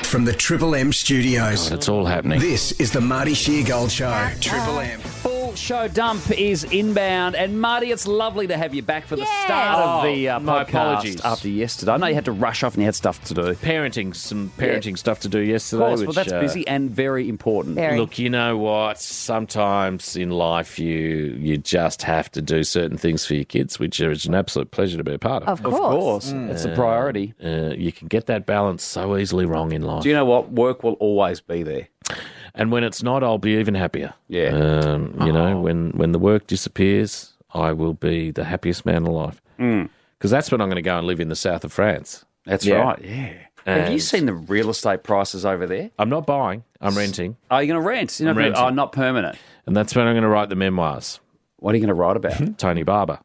from the Triple M studios. God, it's all happening. This is the Marty Sheargold Show. Triple M. Full show dump is inbound. And Marty, it's lovely to have you back for the start of the my podcast apologies. after yesterday. I know you had to rush off and you had stuff to do. Some parenting stuff to do yesterday. Of course, which, well, that's busy and very important. Look, you know what? Sometimes in life you just have to do certain things for your kids, which is an absolute pleasure to be a part of. Of Of course. It's a priority. You can get that balance so easily wrong in life. Do you know what? Work will always be there. And when it's not, I'll be even happier. Yeah. You know, when the work disappears, I will be the happiest man alive. Because that's when I'm going to go and live in the south of France. That's right, yeah. Have you And- seen the real estate prices over there? I'm not buying, I'm renting. Are you going to rent? You're not gonna- renting. Oh, not permanent. And that's when I'm going to write the memoirs. What are you going to write about? Tony Barber.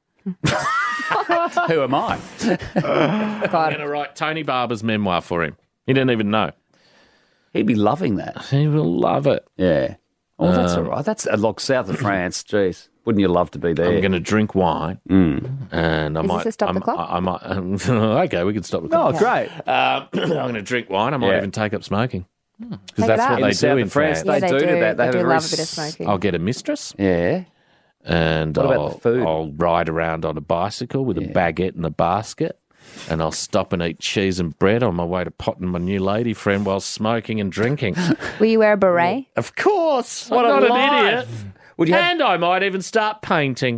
Who am I? I'm going to write Tony Barber's memoir for him. He didn't even know. He'd be loving that. He will love it. Yeah. Oh, that's all right. That's like south of France. Jeez. Wouldn't you love to be there? I'm going to drink wine, and I Is might. this a stop the I'm- clock? I might. Okay, we can stop the clock. Oh, great. I'm going to drink wine. I might Yeah. even take up smoking because Take it that's up. what In they the south do of in France, France. they do that. They They have do a very love a bit of smoking. I'll get a mistress, Yeah. and What about I'll, the food? I'll ride around on a bicycle with a baguette and a basket, and I'll stop and eat cheese and bread on my way to potting my new lady friend while smoking and drinking. Will you wear a beret? Of course, What I'm a not life. an idiot. Would you have... And I might even start painting.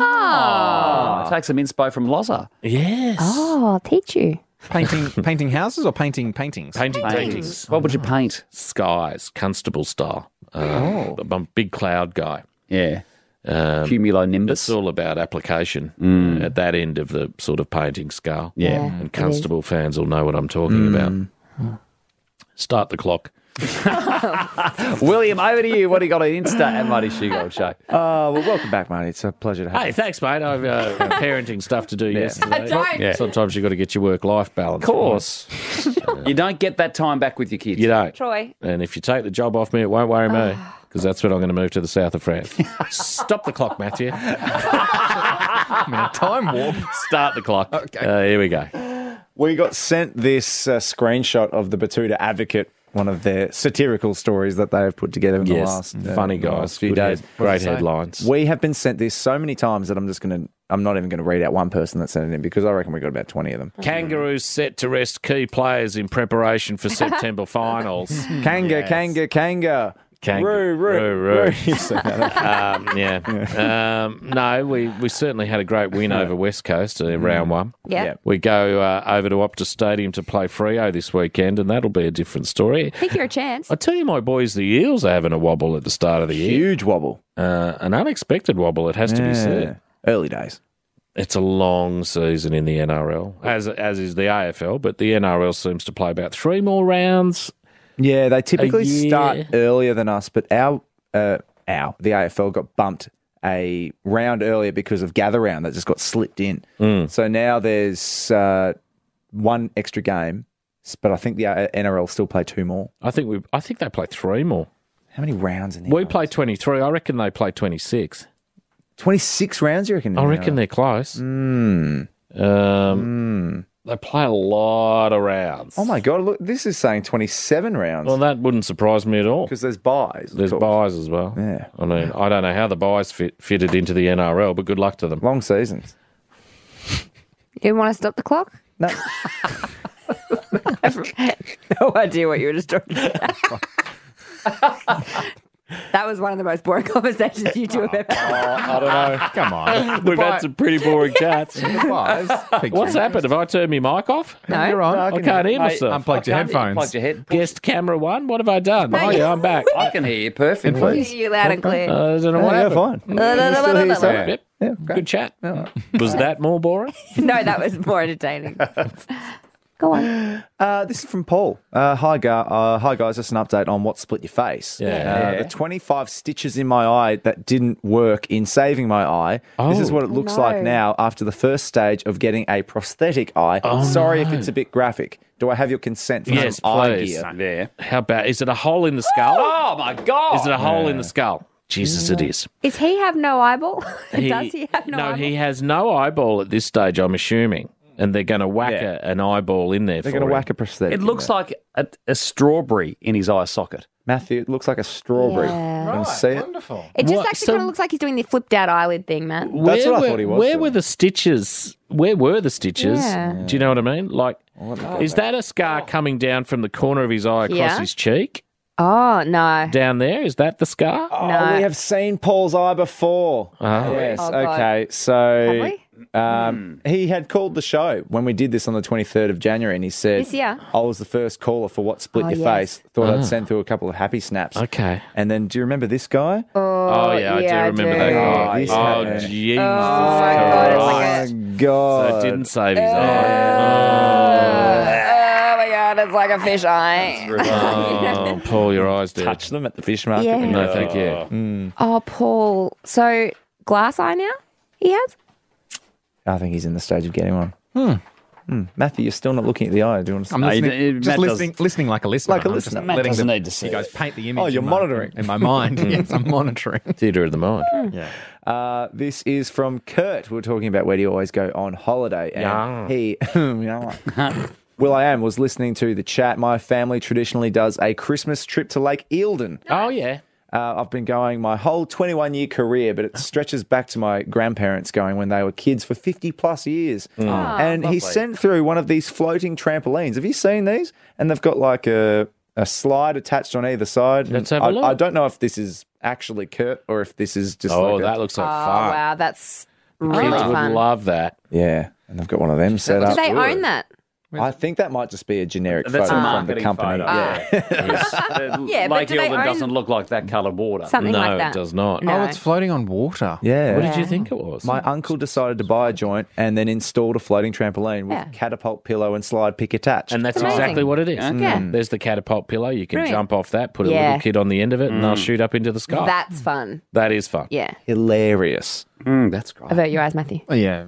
Take some inspo from Loza. Yes. Oh, I'll teach you. Painting houses or painting paintings? Painting paintings. What would you paint? Skies, Constable style. I'm a big cloud guy. Yeah. Cumulonimbus. It's all about application at that end of the sort of painting scale. Yeah. And Constable fans will know what I'm talking about. Start the clock. William, over to you. What do you got on Insta at Marty Sheargold Show? Well, welcome back, mate. It's a pleasure to have Hey, thanks, mate. I've parenting stuff to do yesterday. Don't. Yeah. Sometimes you've got to get your work-life balance. Of course. You don't get that time back with your kids. You don't. Troy. And if you take the job off me, it won't worry me, because that's when I'm going to move to the south of France. Stop the clock, Matthew. Time warp. Start the clock. Okay. Here we go. We got sent this screenshot of the Batuta Advocate, one of their satirical stories that they have put together in the last funny guys. few Good days. head- Great What does it say? headlines. We have been sent this so many times that I'm not even going to read out one person that sent it in because I reckon we got about 20 of them. Kangaroos set to rest key players in preparation for September finals. Kanga. Roo. You've seen that. No, we certainly had a great win over West Coast in round one. Yeah. Yeah. We go over to Optus Stadium to play Freo this weekend, and that'll be a different story. Think you're a chance. I tell you, my boys, the Eels are having a wobble at the start of the year. Huge wobble. An unexpected wobble, it has to be said. Early days. It's a long season in the NRL, as is the AFL, but the NRL seems to play about 3 more rounds. Yeah, they typically year. start earlier than us, but the AFL got bumped a round earlier because of gather round that just got slipped in. So now there's one extra game, but I think the NRL still play 2 more. I think they play 3 more. How many rounds in the We NRL? play 23. I reckon they play 26. 26 rounds, you reckon? I reckon they're close. They play a lot of rounds. Oh my God, look, this is saying 27 rounds Well, that wouldn't surprise me at all. because there's buys. of There's course. buys as well. Yeah. I mean, I don't know how the buys fitted into the NRL, but good luck to them. Long seasons. You want to stop the clock? No. No idea what you were just talking about. That was one of the most boring conversations you two have ever had. I don't know. Come on. We've had some pretty boring chats. What's What's happened? Have I turned my mic off? No. You're on. I can't hear myself. Unplugged your headphones. Unplugged your head. Guest camera 1? What have I done? Oh, yeah, I'm back. I can hear you perfectly. I hear you loud and clear. I don't know what Yeah, happened. fine. Still hear yourself? Yep. Yeah, Good chat. Was that more boring? No, that was more entertaining. Go on. This is from Paul. Hi guys, just an update on what split your face. Yeah. The 25 stitches in my eye that didn't work in saving my eye. This is what it looks like now after the first stage of getting a prosthetic eye. Sorry if it's a bit graphic. Do I have your consent for Yes, some eye please. gear? Yeah. How bad? Is it a hole in the skull? Oh, my God. Is it a hole in the skull? Jesus, it is. Does he have no eyeball? Does he have no eyeball? he has no eyeball at this stage, I'm assuming. and they're going to whack an eyeball in there They're for going to him. whack a prosthetic. It looks like a strawberry in his eye socket. Matthew, it looks like a strawberry. Yeah. Can you see it? Wonderful. It just What? actually So- kind of looks like he's doing the flipped out eyelid thing, Matt. That's what I thought he was Where doing. were the stitches? Where were the stitches? Yeah. Do you know what I mean? Like, is that a scar coming down from the corner of his eye across Yeah. his cheek? Oh, no. Down there? Is that the scar? Oh, No. we have seen Paul's eye before. Yes, Oh, God. okay. Have So we? he had called the show when we did this on the 23rd of January, and he said, This year? I was the first caller for What Split Oh, Your yes. Face. Thought I'd send through a couple of happy snaps. Okay. And then, do you remember this guy? Oh, yeah, I do remember that guy. He's Oh, had- Jesus my God, it's like Christ. Oh, God. So it didn't save his eye. Oh, my God. It's like a fish eye. Oh, Paul, your eyes dead. Touch them at the fish market. Yeah. No, thank you. Oh, Paul. So, glass eye now? He has? I think he's in the stage of getting one. Matthew, you're still not looking at the eye. Do you want to I'm No, listening, Matt just does- listening like a listener. Like a I'm listener. Just Matt letting doesn't the, need to see you guys it. paint the image. Oh, you're in my- monitoring. in my mind. Yes, I'm monitoring. Theatre of the mind. This is from Kurt. We were talking about where do you always go on holiday. And Yeah. he, Will I Am was listening to the chat. My family traditionally does a Christmas trip to Lake Eildon. Oh, yeah. I've been going my whole 21-year career, but it stretches back to my grandparents going when they were kids for 50-plus years. And he sent through one of these floating trampolines. Have you seen these? And they've got like a slide attached on either side. Let's have a look. I don't know if this is actually Kurt or if this is just Oh, like that looks like Oh, fun. wow. That's really Kids would fun. love that. Yeah, and they've got one of them set Do up. they own that? I think that might just be a generic That's photo a from the marketing company. photo. Yeah. Yeah, but Lake do they Eildon own- doesn't look like that coloured water. Something No, like that. it does not. No. Oh, it's floating on water. Yeah. What did you think it was? My uncle decided to buy a joint and then installed a floating trampoline with Yeah. catapult pillow and slide pick attached. And that's amazing. exactly what it is. Yeah. There's the catapult pillow. You can Brilliant. jump off that, put a Yeah. little kid on the end of it, and they'll shoot up into the sky. That's fun. That is fun. Yeah. hilarious. That's great. Avert your eyes, Matthew. Oh, yeah.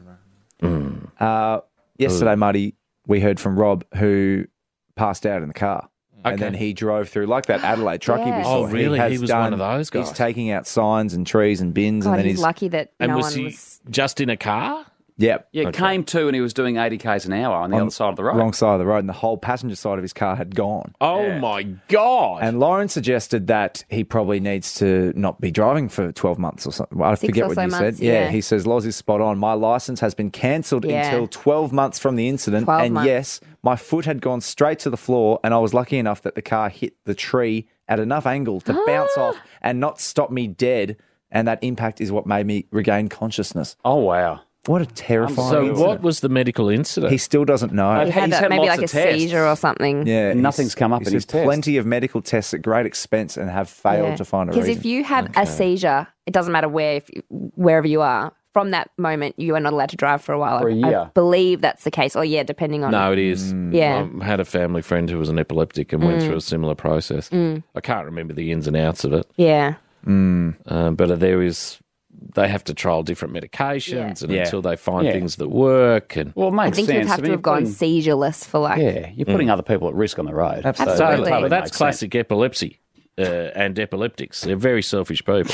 Yesterday, Marty, we heard from Rob who passed out in the car. And Okay. then he drove through, like that Adelaide truckie Yeah. we saw. Oh, really? has He was one of those guys. He's taking out signs and trees and bins. God, and then he's lucky that And no was one he was... just in a car? Yep. Yeah, came to and he was doing 80 k's an hour on the other side of the road. Wrong side of the road. And the whole passenger side of his car had gone. Oh, my God. And Lauren suggested that he probably needs to not be driving for 12 months or something. I 6 forget or what so you months, said. Yeah, yeah. he says, Loz is spot on. My license has been cancelled Yeah. until 12 months from the incident. 12 And months. yes, my foot had gone straight to the floor, and I was lucky enough that the car hit the tree at enough angle to bounce off and not stop me dead. And that impact is what made me regain consciousness. Oh, wow. What a terrifying So incident. what was the medical incident? He still doesn't know. He had He's had maybe lots like a of tests. seizure or something. Yeah, Nothing's come up he in says his test. plenty of medical tests at great expense and have failed to find a reason. Because if you have a seizure, it doesn't matter wherever you are. From that moment, you are not allowed to drive for a while. For a I year. believe that's the case. Or yeah, depending on. No, it is. Yeah. I had a family friend who was an epileptic and went through a similar process. I can't remember the ins and outs of it, Yeah. but there is. They have to trial different medications, and Yeah. until they find Yeah. things that work, and Well, it I makes think sense. you'd have to have gone seizureless for like. Yeah, you're putting other people at risk on the road. Absolutely. So it Absolutely. totally but that's makes sense. classic epilepsy and epileptics. They're very selfish people.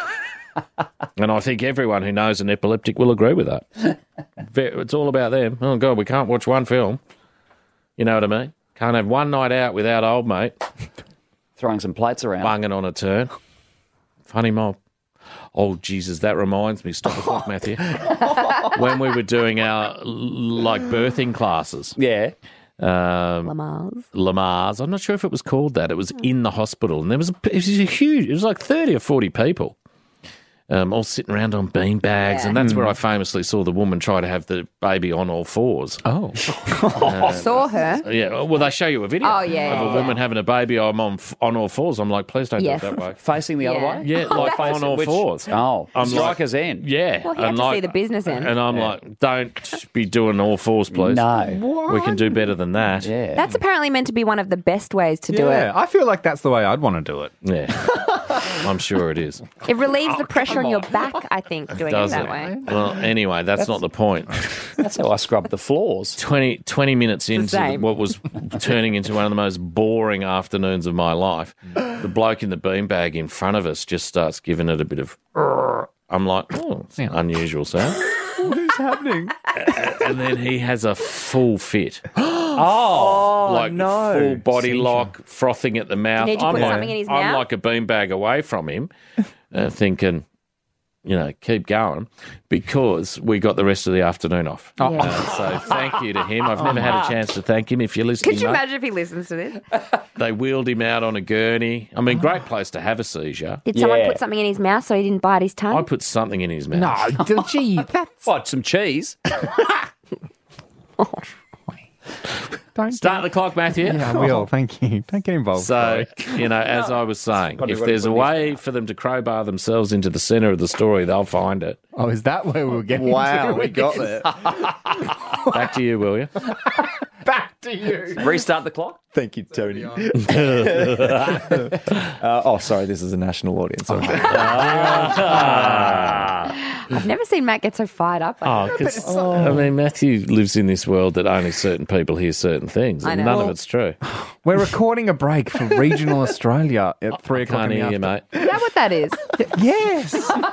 And I think everyone who knows an epileptic will agree with that. It's all about them. Oh, God, we can't watch one film. You know what I mean? Can't have one night out without old mate Throwing some plates around. bunging on a turn. Funny mob. Oh, Jesus, that reminds me. Stop the clock, Matthew. When we were doing our, birthing classes. Yeah. Lamar's. Lamar's. I'm not sure if it was called that. It was in the hospital, and it was a huge. It was like 30 or 40 people, all sitting around on bean bags, and that's where I famously saw the woman try to have the baby on all fours. Oh. Saw her. Yeah, well, they show you a video Oh, yeah, of a yeah, woman having a baby on all fours. I'm like, please don't Yes. do it that way. Facing the other Yeah. way? Yeah, like on all fours. Oh, I'm striker's end. Yeah. Well, he had and to see the business end. And I'm like, don't be doing all fours, please. No. We can do better than that. Yeah. That's apparently meant to be one of the best ways to do Yeah, it. I feel like that's the way I'd want to do it. Yeah. I'm sure it is. It relieves the pressure on your back, I think, doing it Does that it? way. Well, anyway, that's not the point. That's how I scrubbed the floors. 20 minutes into same. what was turning into one of the most boring afternoons of my life, the bloke in the beanbag in front of us just starts giving it a bit of... I'm like, oh, it's an unusual sound. happening? and then he has a full fit. Oh, Like no. full body lock, frothing at the mouth. Did you put like, something in his I'm mouth? like a beanbag away from him, thinking, keep going, because we got the rest of the afternoon off. Yeah. So thank you to him. I've never had a chance to thank him. If you're listening, Could you mate. imagine if he listens to this? They wheeled him out on a gurney. I mean, great place to have a seizure. Did someone put something in his mouth so he didn't bite his tongue? I put something in his mouth. No, gee, that's... what, some cheese? Don't Start the clock, Matthew. Yeah, I will. Thank you. Don't get involved. So, as I was saying, if there's a way for them to crowbar themselves into the centre of the story, they'll find it. Oh, is that where we were getting Wow, to? we got there. Back to you, will you? Back to you. Restart the clock? Thank you, Tony. Sorry, this is a national audience. I've never seen Matt get so fired up. I mean, Matthew lives in this world that only certain people hear certain things, I and know. none of it's true. We're recording a break for regional Australia at 3 o'clock Can't in the hear you, afternoon. mate. Is that what that is? Yes.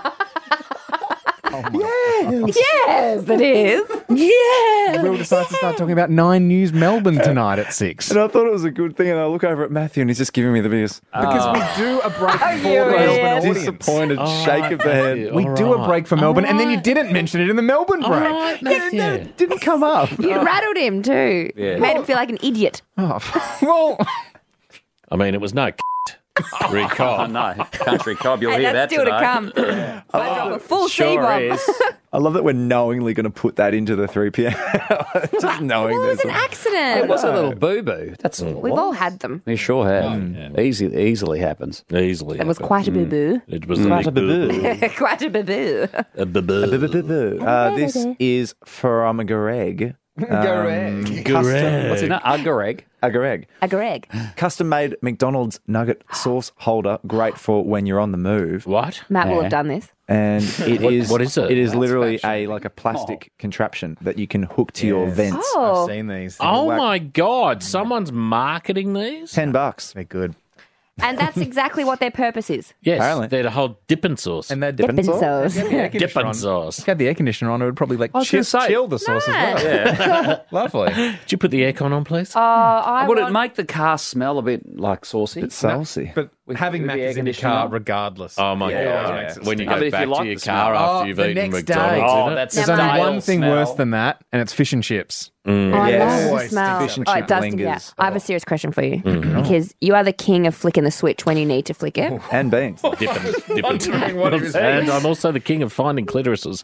Yes, it is. Yeah. Will decides to start talking about 9 News Melbourne tonight at 6. And I thought it was a good thing, and I look over at Matthew, and he's just giving me the biggest Because we do a break for the you Melbourne idiot. audience. disappointed shake of the head. We do a break for Melbourne, and then you didn't mention it in the Melbourne break. It didn't come up. You rattled him too. Yeah. Made him feel like an idiot. Oh, well, I mean, it was no recall. Oh, no. Country Cob, you'll And hear that's that still today. to come. I drop a full C-bomb. I love that we're knowingly going to put that into the 3 p.m. Just knowing Well, it was there's an a- accident. It was a little boo-boo. That's all it We've was. all had them. We sure have. Easily happens. Easily. It was quite a boo-boo. It was a big boo. Quite a boo-boo. A boo-boo. This is from Greg. Greg. What's in that? Greg. Greg. A Greg. Custom-made McDonald's nugget sauce holder, great for when you're on the move. What? Matt will have done this. And it is what is it? It is That's literally a plastic contraption that you can hook to your vents. Oh, I've seen these. Oh, my God. Someone's marketing these? $10. They're good. and that's exactly what their purpose is. Yes. Apparently. They're the whole dipping sauce. And they're Dipping dipping sauce? dipping sauce. If you had the air conditioner on, it would probably was gonna say, chill the sauce as well. Lovely. Did you put the aircon on, please? Would it make the car smell a bit like saucy? It's saucy. But With having the Mac air is in your conditioner car on? regardless. Oh, my God. makes it When you stink. go But if back you like to your the car smell- after you've the eaten next day. McDonald's, Oh, in it? that's There's Never. only stale one thing smell. worse than that, and it's fish and chips. Oh, I Yes. love the Always smell. fish and Oh, chip it does sting me out. lingers. I have a serious question for you because you are the king of flicking the switch when you need to flick it. And beans. dipping. what he was And I'm also the king of finding clitorises.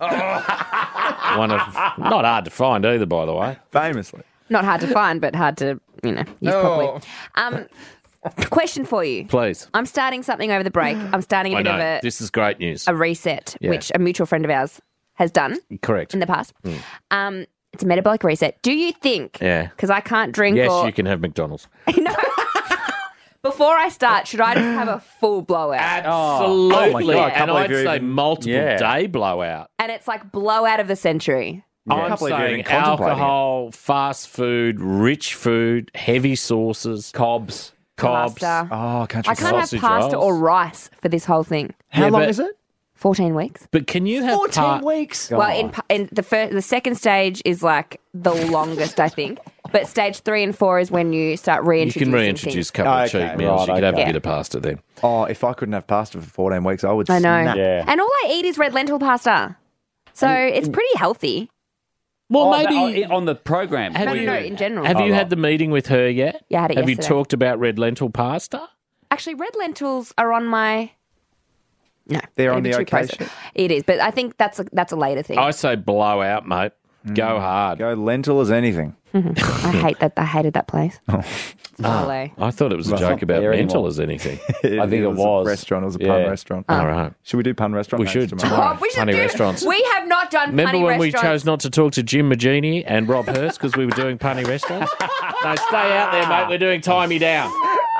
One of not hard to find either, by the way. Famously. Not hard to find, but hard to use properly. Question for you. Please. I'm starting something over the break. I'm starting a I bit of know. This is great news. a reset, Yeah. which a mutual friend of ours has done Correct. in the past. It's a metabolic reset. Do you think? Yeah. Because I can't drink. Yes, or, you can have McDonald's. No. Before I start, should I just have a full blowout? Absolutely. God, I can't And believe I'd you're say even- multiple Yeah. day blowout. And it's like blowout of the century. I'm can't believe you're saying even contemplating alcohol, fast food, rich food, heavy sauces, Cobs. cobs. Pasta. Oh, country I can't have sausage pasta rolls. or rice for this whole thing. How Yeah, long but- is it? 14 weeks. But can you have 14 weeks. Well, in the second stage is like the longest, I think. But stage 3 and 4 is when you start You reintroducing can reintroduce a things. couple of Okay, cheat meals. right, You could have okay. a bit of pasta then. Oh, if I couldn't have pasta for 14 weeks, I would I know. snap. Yeah. And all I eat is red lentil pasta. So it's pretty healthy. Well, on the program. Have No, you- no, in general. Have you had the meeting with her yet? Yeah, I had it Have yesterday. you talked about red lentil pasta? Actually, red lentils are on my... No. They're on it'd be the too okay processed. It is, but I think that's a later thing. I say blow out, mate. Go hard. Go lentil as anything. I hate that. I hated that place. Oh. Vale. I thought it was a joke about there mental anymore. as anything. I think it was. a restaurant. It was a Yeah. pun restaurant. All right. Should we do pun restaurant? We names should tomorrow? tomorrow. We should Punny do- restaurants. We have not done Remember punny when we restaurants. chose not to talk to Jim Magini and Rob Hurst because we were doing punny restaurants? No, stay out there, mate. We're doing Tie Me Down.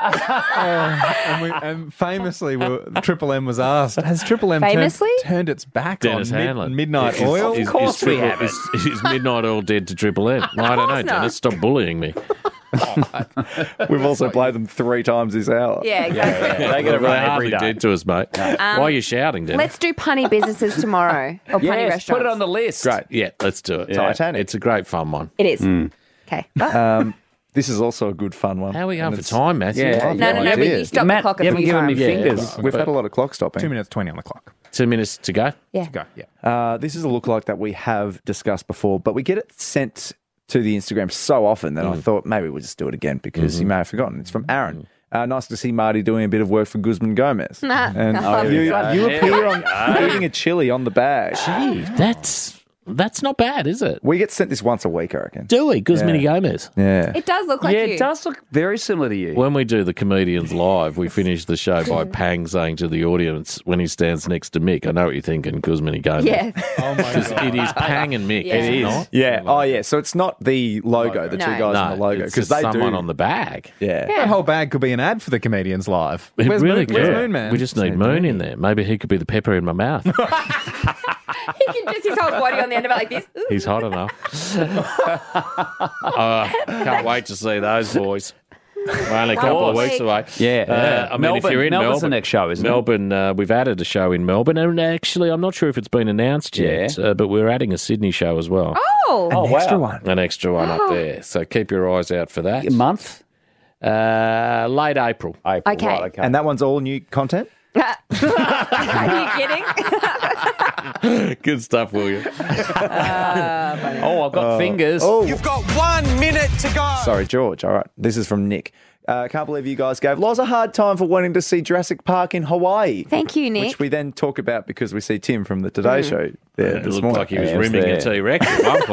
And famously, Triple M was asked, has Triple M Famously? turned its back Dennis on Hanlon. Midnight Oil? Is course we Triple- haven't. Is Midnight Oil dead to Triple M? I don't know, course not. Dennis. Stop bullying me. We've also played them 3 times this hour. Yeah, exactly. They get it They right every hardly day. did to us, mate. Why are you shouting, Dennis? Let's do punny businesses tomorrow or punny Yes, restaurants. put it on the list. Great. Yeah, let's do it. Titanic. It's a great fun one. It is. Okay. This is also a good fun one. How are we going And for it's- time, Matthew? Yeah. No, idea. but you stop the Matt, clock a you haven't few given me times. fingers. We've had a lot of clock stopping. 2 minutes 20 on the clock. 2 minutes to go. Yeah. Go. Yeah. This is a lookalike that we have discussed before, but we get it sent to the Instagram so often that I thought maybe we'll just do it again because you may have forgotten. It's from Aaron. Nice to see Marty doing a bit of work for Guzman Gomez. And you appear on eating a chili on the bag. Gee, that's not bad, is it? We get sent this once a week, I reckon. Dewey, Guzmini Gomez. Yeah. It does look like Yeah, you. it does look very similar to you. When we do the comedians live, we finish the show by Pang saying to the audience when he stands next to Mick, I know what you're thinking, Guzmini Gomez. Yeah. Oh, my Because it is Pang and Mick. Yeah. is It is. not? Yeah. Oh, yeah. So it's not the logo, the two No. guys No, on the logo. it's Because just they someone do. on the bag. Yeah. The whole bag could be an ad for the comedians live. It Where's really Moon, where's could. Moon Man? We just need Moon in there. Maybe he could be the pepper in my mouth. He can just his whole body on the end of it like this. Ooh. He's hot enough. Can't wait to see those boys. We're only a couple of weeks away. Yeah. I mean, if you're in Melbourne's Melbourne, the next show, isn't it? Melbourne, we've added a show in Melbourne, and actually, I'm not sure if it's been announced yet, but we're adding a Sydney show as well. Oh. Extra one. An extra one up there. So keep your eyes out for that. A month? Late April. April. Okay. Right, okay. And that one's all new content? Are you kidding? Good stuff, William. Oh, I've got fingers. Oh, You've got 1 minute to go. sorry, George. All right. This is from Nick. Can't believe you guys gave Loz a hard time for wanting to see Jurassic Park in Hawaii. Thank you, Nick. Which we then talk about because we see Tim from the Today Show there It this looked morning. like he was Yeah, it was rimming there. a T-Rex at one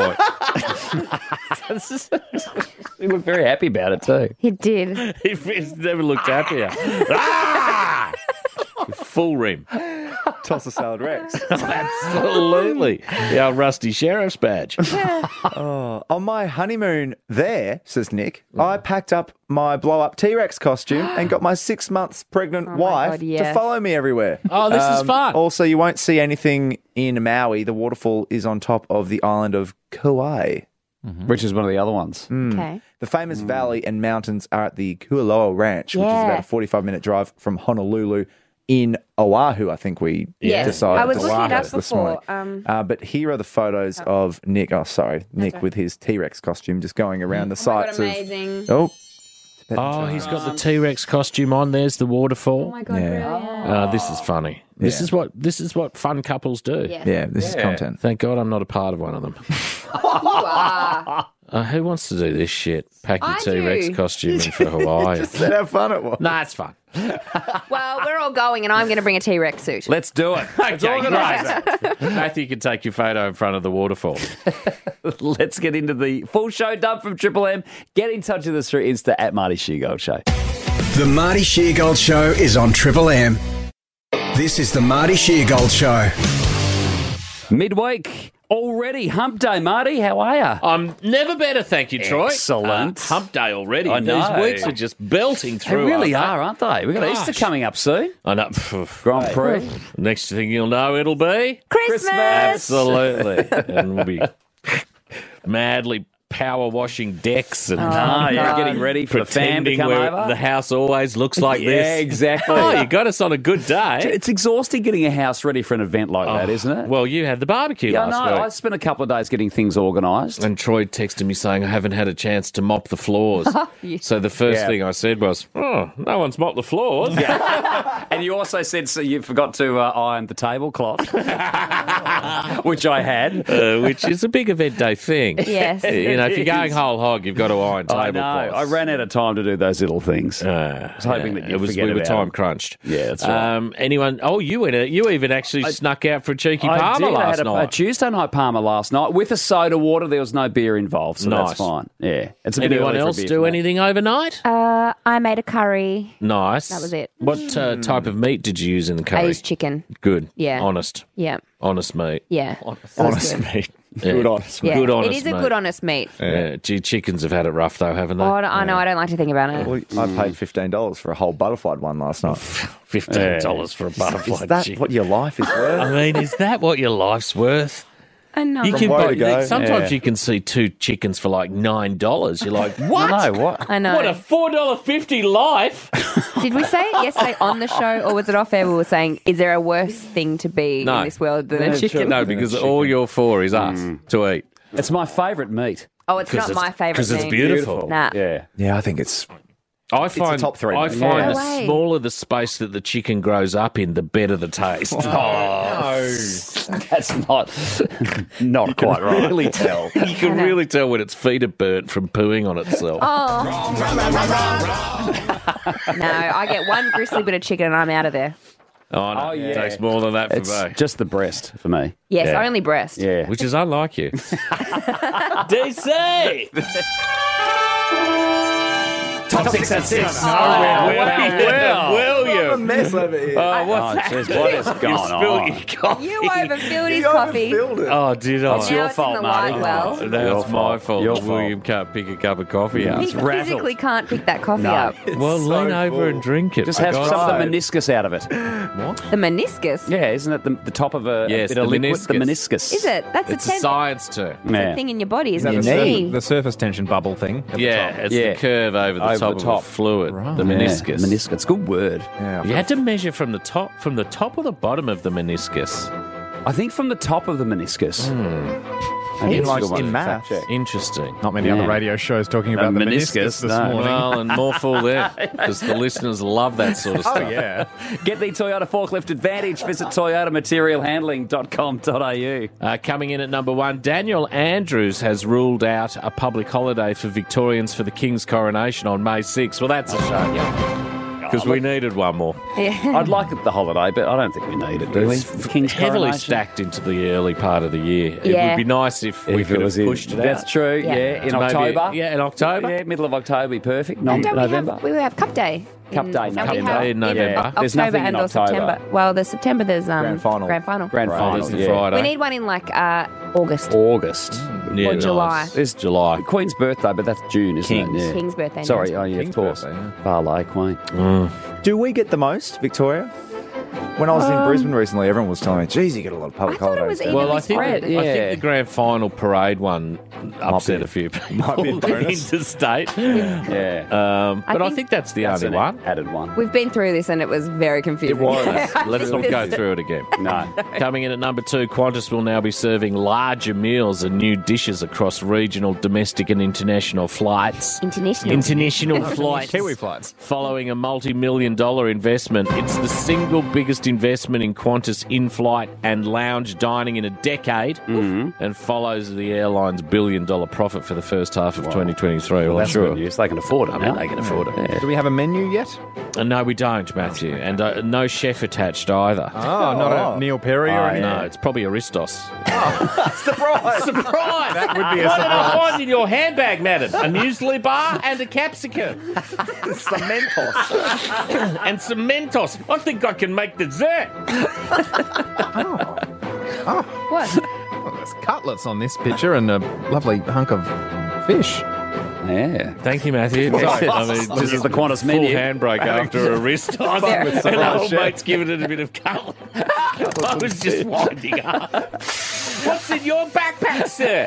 point. We were very happy about it too. He did. He's never looked happier. Ah! Full rim. Toss a salad Rex. Absolutely. The old rusty sheriff's badge. On my honeymoon there, says Nick, I packed up my blow-up T-Rex costume and got my 6 months pregnant wife God, to yes. follow me everywhere. Oh, this is fun. Also, you won't see anything in Maui. The waterfall is on top of the island of Kauai. Which is one of the other ones. Okay. The famous valley and mountains are at the Kualoa Ranch, which is about a 45-minute drive from Honolulu in Oahu, I think we Yes. decided. I was looking it up Oahu this morning. before. But here are the photos of Nick. Oh, sorry. Nick with his T-Rex costume just going around the Oh my God, sites amazing. of... Oh, he's got the T-Rex costume on. There's the waterfall. Oh my God, Yeah. brilliant. This is funny. This is what fun couples do. Yes. Yeah, this is content. Thank God I'm not a part of one of them. You are. Who wants to do this shit? Pack your I T-Rex do. costume in for Hawaii. Said how fun it was. Nah, it's fun. Well, we're all going, and I'm going to bring a T-Rex suit. Let's do it. Let's organise it. Matthew can take your photo in front of the waterfall. Let's get into the full show dump from Triple M. Get in touch with us through Insta at Marty Sheargold Show. The Marty Sheargold Show is on Triple M. This is the Marty Sheargold Show. Midweek already. Hump day, Marty. How are you? I'm never better, thank you, Troy. Excellent. Hump day already. I know. These weeks are just belting They through. really are, aren't they? We've got Gosh. Easter coming up soon. I know. Grand Prix. Next thing you'll know, it'll be Christmas. absolutely, and we'll be madly power washing decks and Ah, yeah, God. getting ready for the fam to pretending come where over. the house always looks like this. Yeah, exactly. Oh, you got us on a good day. It's exhausting getting a house ready for an event like that, isn't it? Well, you had the barbecue yeah, last no, week. I spent a couple of days getting things organised. And Troy texted me saying, I haven't had a chance to mop the floors. So the first Yeah. thing I said was, oh, no one's mopped the floors. And you also said so you forgot to iron the tablecloth, which I had. Which is a big event day thing. Yes. You know, if you're going whole hog, you've got to iron I know. tablecloths. I ran out of time to do those little things. I was hoping that you'd forget we were about time it. crunched. Yeah, that's right. Anyone? Oh, you even actually snuck out for a cheeky Palmer I last had a night. Tuesday night Palmer last night with a soda water. There was no beer involved, so Nice. that's fine. Yeah, it's a bit Anyone early for a else beer do for me. anything overnight? I made a curry. Nice. That was it. What type of meat did you use in the curry? I used chicken. Good. Yeah. Honest. Yeah. Honest meat. Yeah. Honest meat. Yeah. Good honest meat. Yeah. Good honest It is a meat. good honest meat. Gee, chickens have had it rough though, haven't they? Oh, I know. I don't like to think about it. Well, I paid $15 for a whole butterflied one last night. $15 for a butterfly Is that chicken. what your life is worth? I mean, is that what your life's worth? I know. You can way buy, to go. sometimes you can see 2 chickens for like $9. You're like, what? I know, what? I know. What a $4.50 life? Did we say it yesterday on the show, or was it off air? We were saying, is there a worse thing to be No. in this world than a chicken? No, because all you're for is us to eat. It's my favourite meat. Oh, it's not my favourite Because it's thing. beautiful. Nah. Yeah. Yeah, I think it's I find top three, I mate. find No the way. smaller the space that the chicken grows up in, the better the taste. That's not quite right. really tell. You can really tell when its feet are burnt from pooing on itself. No, I get one gristly bit of chicken and I'm out of there. Oh, no, Oh, yeah. it takes more than that for It's me. just the breast for me. Yes, Yeah. only breast. Yeah. Which is unlike you. DC! Top 6 at 6. Will you? mess over here. Oh, what's Oh, that? jeez, what is going You spilled on? your coffee. You overfilled his coffee. Oh, did I? That's Now your it's fault, in the Marty. light well. Now it's my fault Your that William can't pick a cup of coffee up. He physically can't pick that coffee No. up. Well, lean over and drink it. Just have for some God's of the sake. meniscus out of it. The meniscus. Yeah, isn't it the top of a Yes, bit of the liquid? meniscus. The meniscus. Is it? That's It's a a science term. Yeah. thing in your body, Is isn't that it? the, Your surface, knee. the surface tension bubble thing? At Yeah, the top? it's Yeah. the curve over the Over top the top. of the fluid, the Yeah, meniscus. Meniscus. It's a good word. Yeah. You had to measure from the top or the bottom of the meniscus. I think from the top of the meniscus. In, like, in math. Interesting. Not many Yeah. other radio shows talking about the meniscus this no. morning. Well, and more fool them, because the listeners love that sort of stuff. Oh, yeah. Get the Toyota Forklift Advantage. Visit toyotamaterialhandling.com.au. Coming in at number 1, Daniel Andrews has ruled out a public holiday for Victorians for the King's coronation on May 6th. Well, that's a shame. Because we needed one more. I'd like the holiday, but I don't think we need it, do we? It's The King's heavily coronation? stacked into the early part of the year. It Yeah. would be nice if we If could it have was in- pushed it out. That's true, Yeah. yeah. In Maybe- October. Yeah, in October. Yeah, middle of October would be perfect. And don't November. we have Cup Day. Cup Day, and November. we Cup have Day in November. Yeah. There's October nothing in and or October. September. Well, the September there's Grand final. Grand final. Grand Friday, final. the yeah. Friday. We need one in like August. August. Yeah, or July. nice. It's July. Queen's birthday, but that's June, isn't King's. it? Yeah. King's birthday. Sorry, next. oh yeah, King's of course. birthday, yeah. Barley Queen. Do we get the most, Victoria? When I was in Brisbane recently, everyone was telling me, geez, you get a lot of public I thought it holidays. was there." even- Well, I think, spread. I think Yeah. the grand final parade one upset be- a few people. might be a bonus. interstate. Yeah. But I think think that's the That's only an one. added one. We've been through this and it was very confusing. It was. Let's not go through it again. No. Coming in at number 2, Qantas will now be serving larger meals and new dishes across regional, domestic and international flights. International flights. Kiwi flights. Following a multi-million-dollar investment, it's the single biggest investment in Qantas in-flight and lounge dining in a decade, and follows the airline's billion-dollar profit for the first half of 2023. Well, I'm That's sure. good news. They can afford it I mean, now. they can afford it. Yeah. Do we have a menu yet? No, we don't, Matthew, and no chef attached either. Oh, not a Neil Perry or anything? No, it's probably Aristos. Surprise! Surprise! That would be a What did I surprise. find in your handbag, madam? A muesli bar and a capsicum. Some Mentos. And some Mentos. I think I can make dessert. What? Well, there's cutlets on this picture and a lovely hunk of fish. Yeah. Thank you, Matthew. Sorry. I mean, This is the Qantas full menu. handbrake after a wrist. With And our old chef. mate's giving it a bit of colour. I was just winding up. What's in your backpack, sir?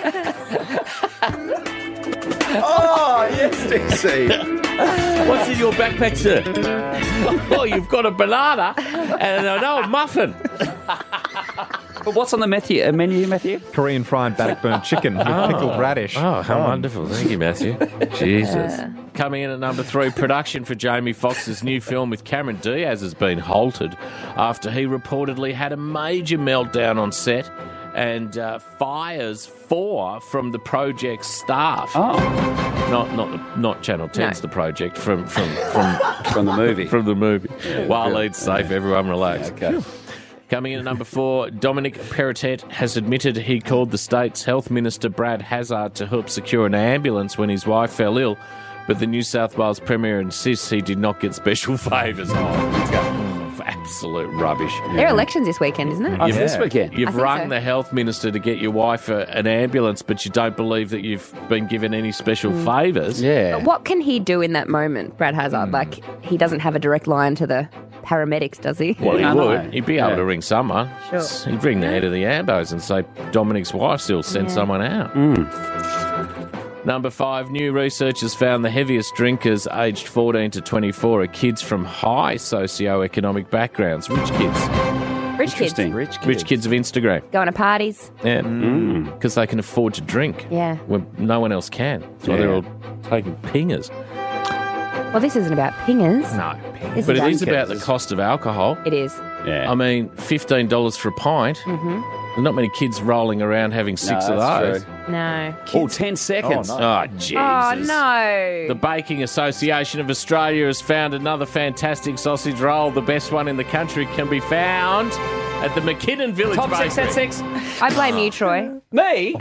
Oh, yes, DC. What's in your backpack, sir? Oh, you've got a banana and an old muffin. But what's on the menu, Matthew? Korean fried Bannockburn chicken with pickled radish. Oh, how wonderful. Thank you, Matthew. Jesus. Coming in at number 3, production for Jamie Foxx's new film with Cameron Diaz has been halted after he reportedly had a major meltdown on set and fires 4 from the project's staff. Oh, Not Channel 10's No. the project, from from the movie. from the movie. While Leeds safe, everyone relax. Okay. Coming in at number 4, Dominic Perrottet has admitted he called the state's health minister Brad Hazzard to help secure an ambulance when his wife fell ill, but the New South Wales Premier insists he did not get special favours. Absolute rubbish. There are elections this weekend, isn't it? Oh, this weekend. You've I think rung so. the health minister to get your wife an ambulance, but you don't believe that you've been given any special favours. Yeah. What can he do in that moment, Brad Hazard? Like, he doesn't have a direct line to the paramedics, does he? Well, he I would. know. He'd be able Yeah. to ring someone. Sure. He'd ring the head of the Ambos and say, Dominic's wife still send someone out. Number 5, new research has found the heaviest drinkers aged 14 to 24 are kids from high socioeconomic backgrounds. Rich kids. Rich kids. Interesting. Rich kids of Instagram. Going to parties. Yeah. Because they can afford to drink. Yeah. When no one else can. So they're all taking pingers. Well, this isn't about pingers. No. This But it about is about the cost of alcohol. It is. Yeah. I mean, $15 for a pint. Mm-hmm. There's not many kids rolling around having 6 of that's those. true. No. Oh, 10 seconds. Oh, no. Oh, Jesus. Oh, no. The Baking Association of Australia has found another fantastic sausage roll. The best one in the country can be found at the McKinnon Village Top Bakery. 6 at 6. I blame you, Troy. Me?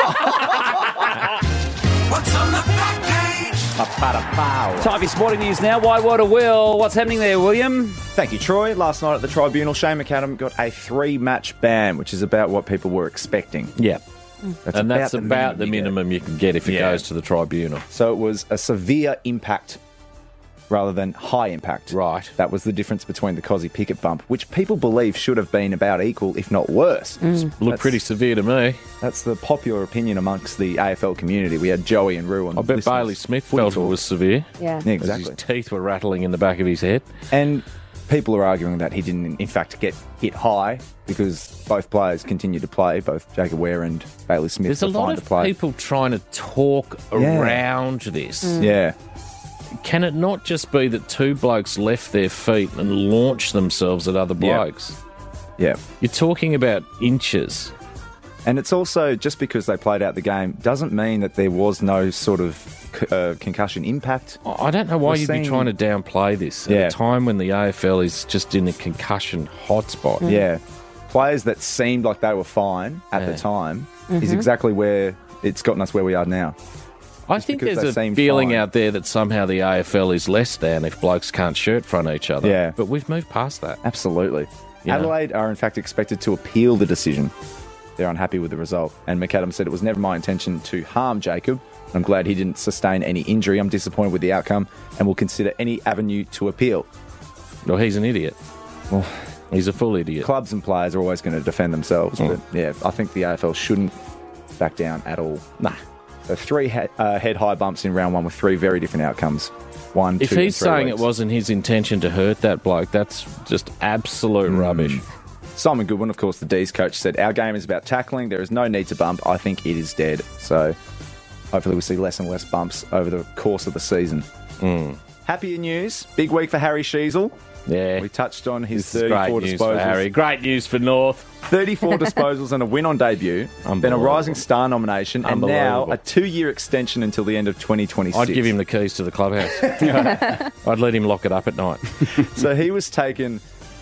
What's on the back page? Time for your sporting news now. Whitewater Will. What's happening there, William? Thank you, Troy. Last night at the tribunal, Shane McAdam got a 3-match ban, which is about what people were expecting. Yeah. That's And that's about the you get. minimum you can get if it Yeah. goes to the tribunal. So it was a severe impact rather than high impact. Right. That was the difference between the Cozzy Pickett bump, which people believe should have been about equal, if not worse. Looked pretty severe to me. That's the popular opinion amongst the AFL community. We had Joey and Rue on I bet Listeners' Bailey Smith Footy felt it Talk. was severe. Yeah. Yeah, As exactly. his teeth were rattling in the back of his head. And people are arguing that he didn't, in fact, get hit high because both players continued to play, both Jacob Ware and Bailey Smith There's a were lot fine of to play. people trying to talk Yeah. around this. Yeah. Can it not just be that two blokes left their feet and launched themselves at other Yeah. blokes? Yeah. You're talking about inches. And it's also, just because they played out the game, doesn't mean that there was no sort of concussion impact. I don't know why We're you'd seeing- be trying to downplay this at Yeah. a time when the AFL is just in a concussion hotspot. Yeah. Players that seemed like they were fine at the time is exactly where it's gotten us where we are now. I think because there's they a seem feeling fine. out there that somehow the AFL is less than if blokes can't shirt front each other. Yeah. But we've moved past that. Absolutely. Yeah. Adelaide are in fact expected to appeal the decision. They're unhappy with the result. And McAdam said it was never my intention to harm Jacob. I'm glad he didn't sustain any injury. I'm disappointed with the outcome and will consider any avenue to appeal. Well, he's an idiot. Well, He's a full idiot. clubs and players are always going to defend themselves. But yeah, I think the AFL shouldn't back down at all. Nah. So 3 head-high bumps in round 1 with 3 very different outcomes. 1, 2, If and he's 3 saying weeks. it wasn't his intention to hurt that bloke, that's just absolute rubbish. Simon Goodwin, of course, the D's coach, said, our game is about tackling. There is no need to bump. I think it is dead. So hopefully we'll see less and less bumps over the course of the season. Happier news. Big week for Harry Sheasel. Yeah. We touched on his This is great 34 news for Harry. disposals. Great news for North. 34 disposals and a win on debut. Then a Unbelievable. Rising Star nomination. And now Unbelievable. a 2-year extension until the end of 2026. I'd give him the keys to the clubhouse. I'd let him lock it up at night. So he was taken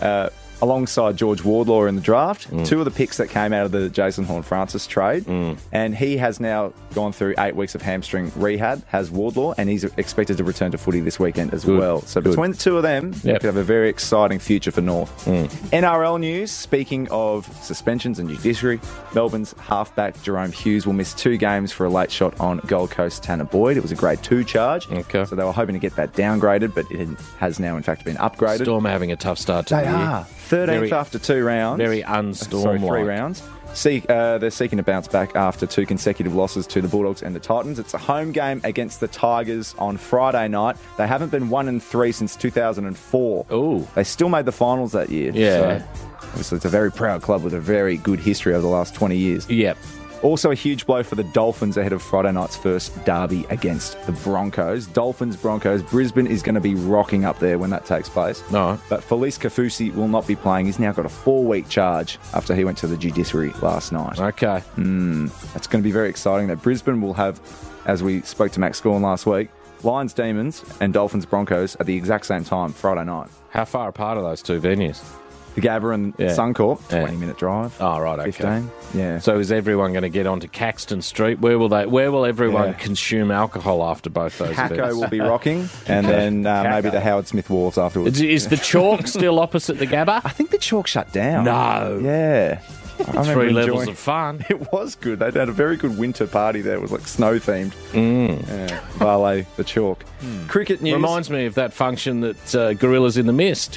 alongside George Wardlaw in the draft, 2 of the picks that came out of the Jason Horne-Francis trade. And he has now gone through 8 weeks of hamstring rehab, has Wardlaw, and he's expected to return to footy this weekend as well. So between the 2 of them, we Yep. could have a very exciting future for North. NRL news, speaking of suspensions and judiciary, Melbourne's halfback Jerome Hughes will miss 2 games for a late shot on Gold Coast Tanner Boyd. It was a grade 2 charge. Okay. So they were hoping to get that downgraded, but it has now in fact been upgraded. Storm are having a tough start to They the year. are. 13th Very- after 2 rounds. Very Sorry, unstorm 3 rounds. They're seeking to bounce back after 2 consecutive losses to the Bulldogs and the Titans. It's a home game against the Tigers on Friday night. They haven't been 1-3 since 2004. Ooh. They still made the finals that year. Yeah. So, obviously, it's a very proud club with a very good history over the last 20 years. Yep. Also a huge blow for the Dolphins ahead of Friday night's first derby against the Broncos. Dolphins-Broncos. Brisbane is going to be rocking up there when that takes place. No. But Felice Kafusi will not be playing. He's now got a 4-week charge after he went to the judiciary last night. Okay. That's going to be very exciting. That Brisbane will have, as we spoke to Max Gorn last week, Lions Demons and Dolphins Broncos at the exact same time, Friday night. How far apart are those two venues? The Gabba and Yeah. Suncorp, Yeah. 20-minute drive. Oh, right, okay. 15. Yeah. So is everyone going to get onto Caxton Street? Where will everyone Yeah. consume alcohol after both those Hacko events? will be rocking, and then maybe the Howard Smith Wharves afterwards. Is the chalk still opposite the Gabba? I think the chalk shut down. No. Yeah. I remember 3 levels enjoying- of fun. It was good. They had a very good winter party there. It was like snow themed. Yeah, Valet the chalk. Cricket news. Reminds me of that function that Gorillas in the Mist.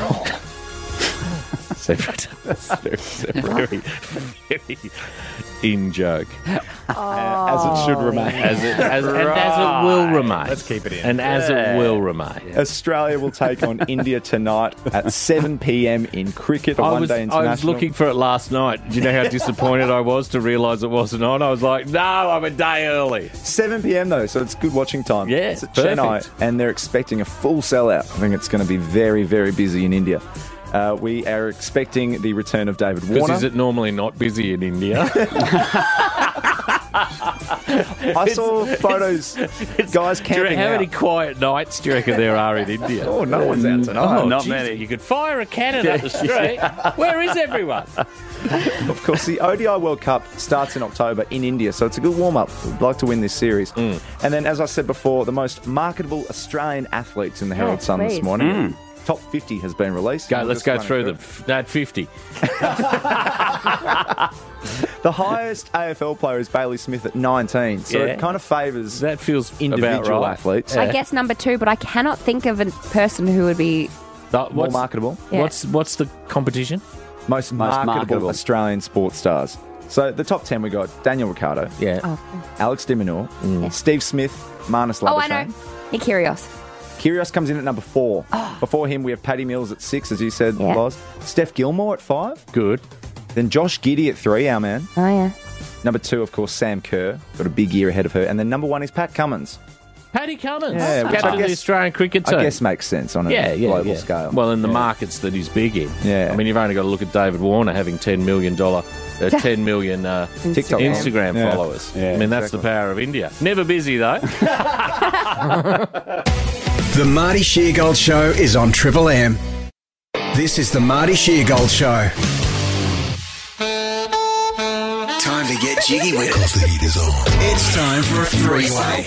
Separate. very, very in joke. as it should remain. As it will remain. Let's keep it in. And as it will remain. Australia will take on India tonight at 7 p.m. in cricket, a one-day international. I was looking for it last night. Do you know how disappointed I was to realise it wasn't on? I was like, no, I'm a day early. 7 p.m. though, so it's good watching time. Yeah, it's at perfect. Chennai, and they're expecting a full sellout. I think it's going to be very, very busy in India. We are expecting the return of David Because Warner. is it normally not busy in India? I saw photos, guys camping How out. many quiet nights do you reckon there are in India? Oh, no one's out tonight. Oh, not geez, many. You could fire a cannon up the street. Where is everyone? Of course, the ODI World Cup starts in October in India, so it's a good warm-up. We'd like to win this series. And then, as I said before, the most marketable Australian athletes in the Herald Sun this please. morning. Top 50 has been released. Go, We'll let's just go run it through them. At 50. The highest AFL player is Bailey Smith at 19, so Yeah. it kind of favours That feels individual about right. athletes. I guess number 2, but I cannot think of a person who would be. More What's, marketable. Yeah. what's the competition? Most marketable marketable. Australian sports stars. So the top 10 we got Daniel Ricciardo, Yeah. Oh, Alex de Minaur, Steve Smith, Marnus oh I Labuschagne. know. Nick Kyrgios. Kyrgios comes in at number 4. Before him, we have Paddy Mills at 6, as you said, Yeah. Loz. Steph Gilmore at 5. Good. Then Josh Giddey at 3, our man. Oh, yeah. Number 2, of course, Sam Kerr. Got a big year ahead of her. And then number 1 is Pat Cummins. Paddy Cummins, Yeah, which I captain of the guess- Australian cricket team. I guess makes sense on a global scale. Well, in the markets that he's big in. Yeah. I mean, you've only got to look at David Warner having $10 million TikTok Instagram Yeah. followers. Yeah, I mean, that's exactly. the power of India. Never busy, though. The Marty Sheargold Show is on Triple M. This is the Marty Sheargold Show. Time to get jiggy with it. The heat is on. It's time for a three-way.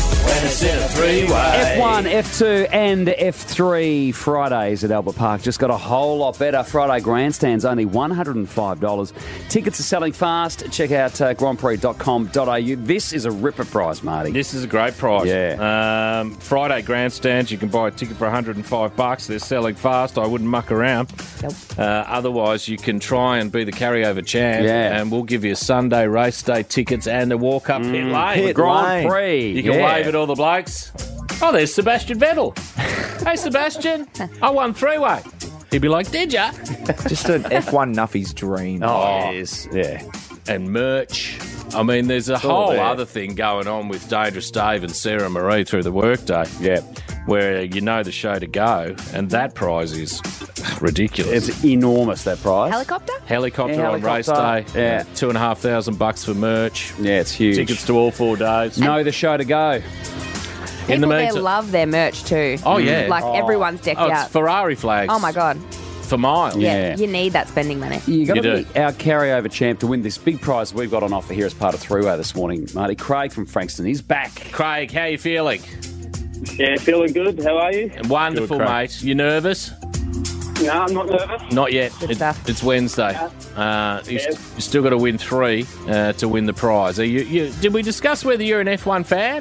F1, F2 and F3 Fridays at Albert Park just got a whole lot better. Friday grandstands only $105. Tickets are selling fast. Check out grandprix.com.au. This is a ripper prize, Marty. This is a great prize. Yeah. Friday grandstands, you can buy a ticket for $105. They're selling fast. I wouldn't muck around. Nope. Otherwise, you can try and be the carryover champ. Yeah. And we'll give you Sunday race day tickets and a walk up pit lane. Pit Grand lane. Prix. You can wave at all the blokes. Oh, there's Sebastian Vettel. Hey, Sebastian, I won three-way. He'd be like, did ya? Just an F1 Nuffy's dream. Oh, it is. Yeah. And merch. I mean, there's a all whole there. other thing going on with Dangerous Dave and Sarah Marie through the workday. Yeah. Where you know the show to go, and that prize is ridiculous. It's enormous, that prize. Helicopter? Helicopter Yeah, on race day. helicopter. Yeah. $2,500 for merch. Yeah, it's huge. Tickets to all 4 days. Know the show to go. In the People there meantime- love their merch too. Oh, yeah. Like everyone's decked Oh, it's out. Ferrari flags. Oh my god. For miles. Yeah. Yeah. You need that spending money. You got You to do. be our carryover champ to win this big prize we've got on offer here as part of Three-Way this morning. Marty Craig from Frankston, he's back. Craig, how you feeling? Yeah, feeling good. How are you? Wonderful, Good, Craig. mate. You nervous? No, I'm not nervous. Not yet. stuff. It's Wednesday. You still got to win 3 to win the prize. Did we discuss whether you're an F1 fan?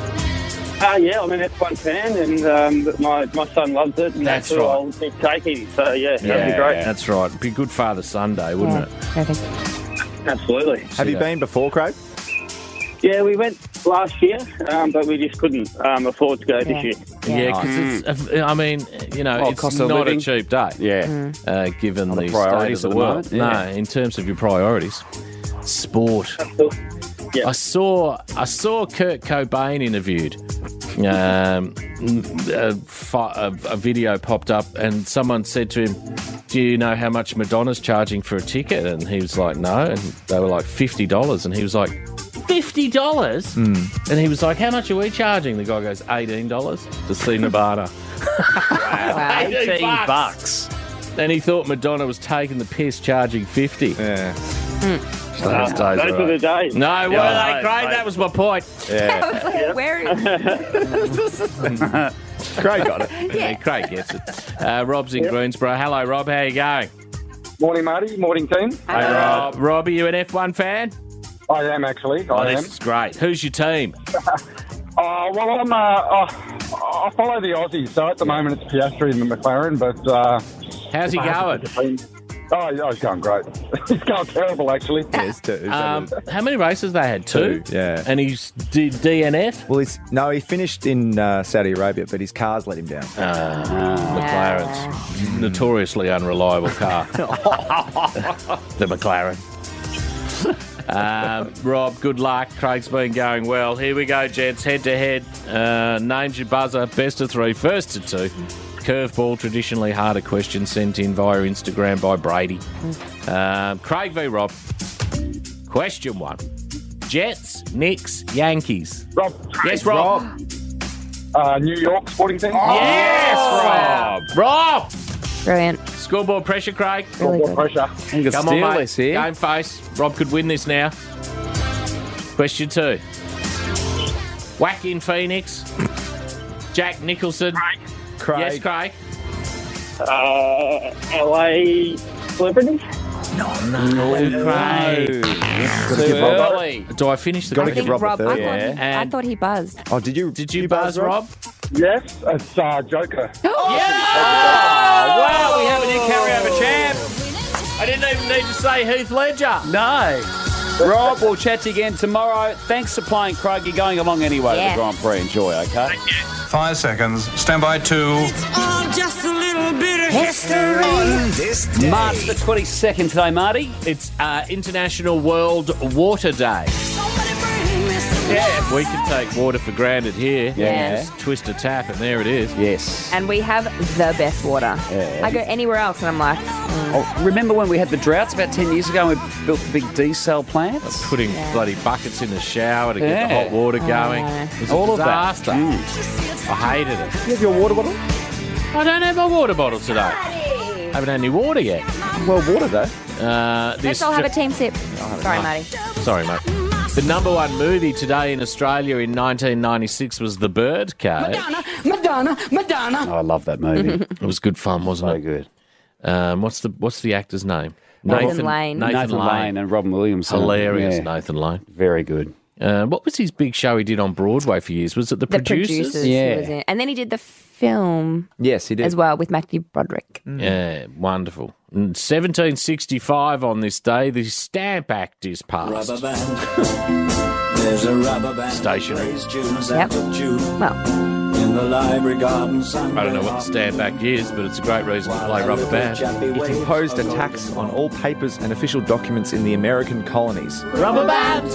Yeah, I'm an F1 fan, and my son loves it, and That's that's who right. I'll be taking. So, yeah, that'd be great. That's right. Be good Father Sunday, wouldn't it? Perfect. Absolutely. Have you been before, Craig? Yeah, we went last year, but we just couldn't afford to go this year. Yeah, because it's. I mean, you know, Oh, it's cost of not living. a cheap day. Yeah. Given Other the priorities state of at the the world. moment, yeah. No, in terms of your priorities, sport. Yeah. I saw Kurt Cobain interviewed. A video popped up, and someone said to him, "Do you know how much Madonna's charging for a ticket?" And he was like, "No," and they were like $50, and he was like, $50? And he was like, "How much are we charging?" The guy goes, $18 to see Nirvana. Wow. 18 bucks. And he thought Madonna was taking the piss, charging 50. Yeah. Those days Those are were the right. days. No, well, Yeah, they Craig, mate. that was my point. I was like, where is Craig got it. Yeah, Craig gets it. Rob's in Greensboro. Hello, Rob. How you going? Morning, Marty. Morning, team. Hey, Rob. Rob, are you an F1 fan? I am, actually. I am. This is great. Who's your team? Well, I follow the Aussies, so at the moment it's Piastri and the McLaren, but... How's he going? Oh, he's going great. He's going terrible, actually. Yeah, it's two. How many races they had? Two? Yeah. And he's did DNF? Well, he finished in Saudi Arabia, but his car's let him down. McLaren's notoriously unreliable car. The McLaren. Rob, good luck. Craig's been going well. Here we go, gents. Head to head. Names your buzzer. Best of three. First to two. Curveball, traditionally harder question sent in via Instagram by Brady. Craig v. Rob. Question one. Jets, Knicks, Yankees. Rob. Yes, Rob. New York sporting team. Yes, Rob. Rob. Brilliant. Scoreboard pressure, Craig. Really good. Pressure. You can Come steal on, mate. this here. Game face. Rob could win this now. Question two. Whack in Phoenix. Jack Nicholson. Craig. Yes, Craig. LA celebrities. Craig. Too early. Do I finish the Gotta I give think Rob a Rob, third. I And- thought he buzzed. Oh, did you? Did you buzz, Rob? Yes, it's Joker. Yeah! Oh, wow, we have a new carryover champ. I didn't even need to say Heath Ledger. No. Rob, we'll chat to you again tomorrow. Thanks for playing, Craig. You're going along anyway to Yes. the Grand Prix. Enjoy, okay? 5 seconds. Stand by 2. Just a little bit of history on this day. March the 22nd today, Marty. It's International World Water Day. Yeah, we can take water for granted here. Yeah. Just twist a tap and there it is. Yes. And we have the best water. Yeah. I go anywhere else and I'm like, Oh, remember when we had the droughts about 10 years ago and we built the big D-cell plants? Putting bloody buckets in the shower to get the Yeah. hot water going. It was All a of that. disaster. I hated it. You have your water bottle? I don't have my water bottle today. Haven't had any water yet. Well, water though. let's all have a team sip. Sorry, Marty. Sorry, mate. The number one movie today in Australia in 1996 was The Birdcage. Madonna. Oh, I love that movie. It was good fun, wasn't So it? good. What's the actor's name? Nathan Lane. Nathan Lane and Robin Williams. Hilarious, Yeah. Nathan Lane. Very good. What was his big show he did on Broadway for years? Was it The Producers? Yeah. he was in. And then he did the film Yes, he did. as well with Matthew Broderick. Yeah, wonderful. In 1765 on this day, the Stamp Act is passed. Rubber band. There's a rubber band. Stationery. Yep. Well, In the library garden. I don't know what the Stamp Act is, but it's a great reason to play rubber band. It imposed a tax on all papers and official documents in the American colonies. Rubber band!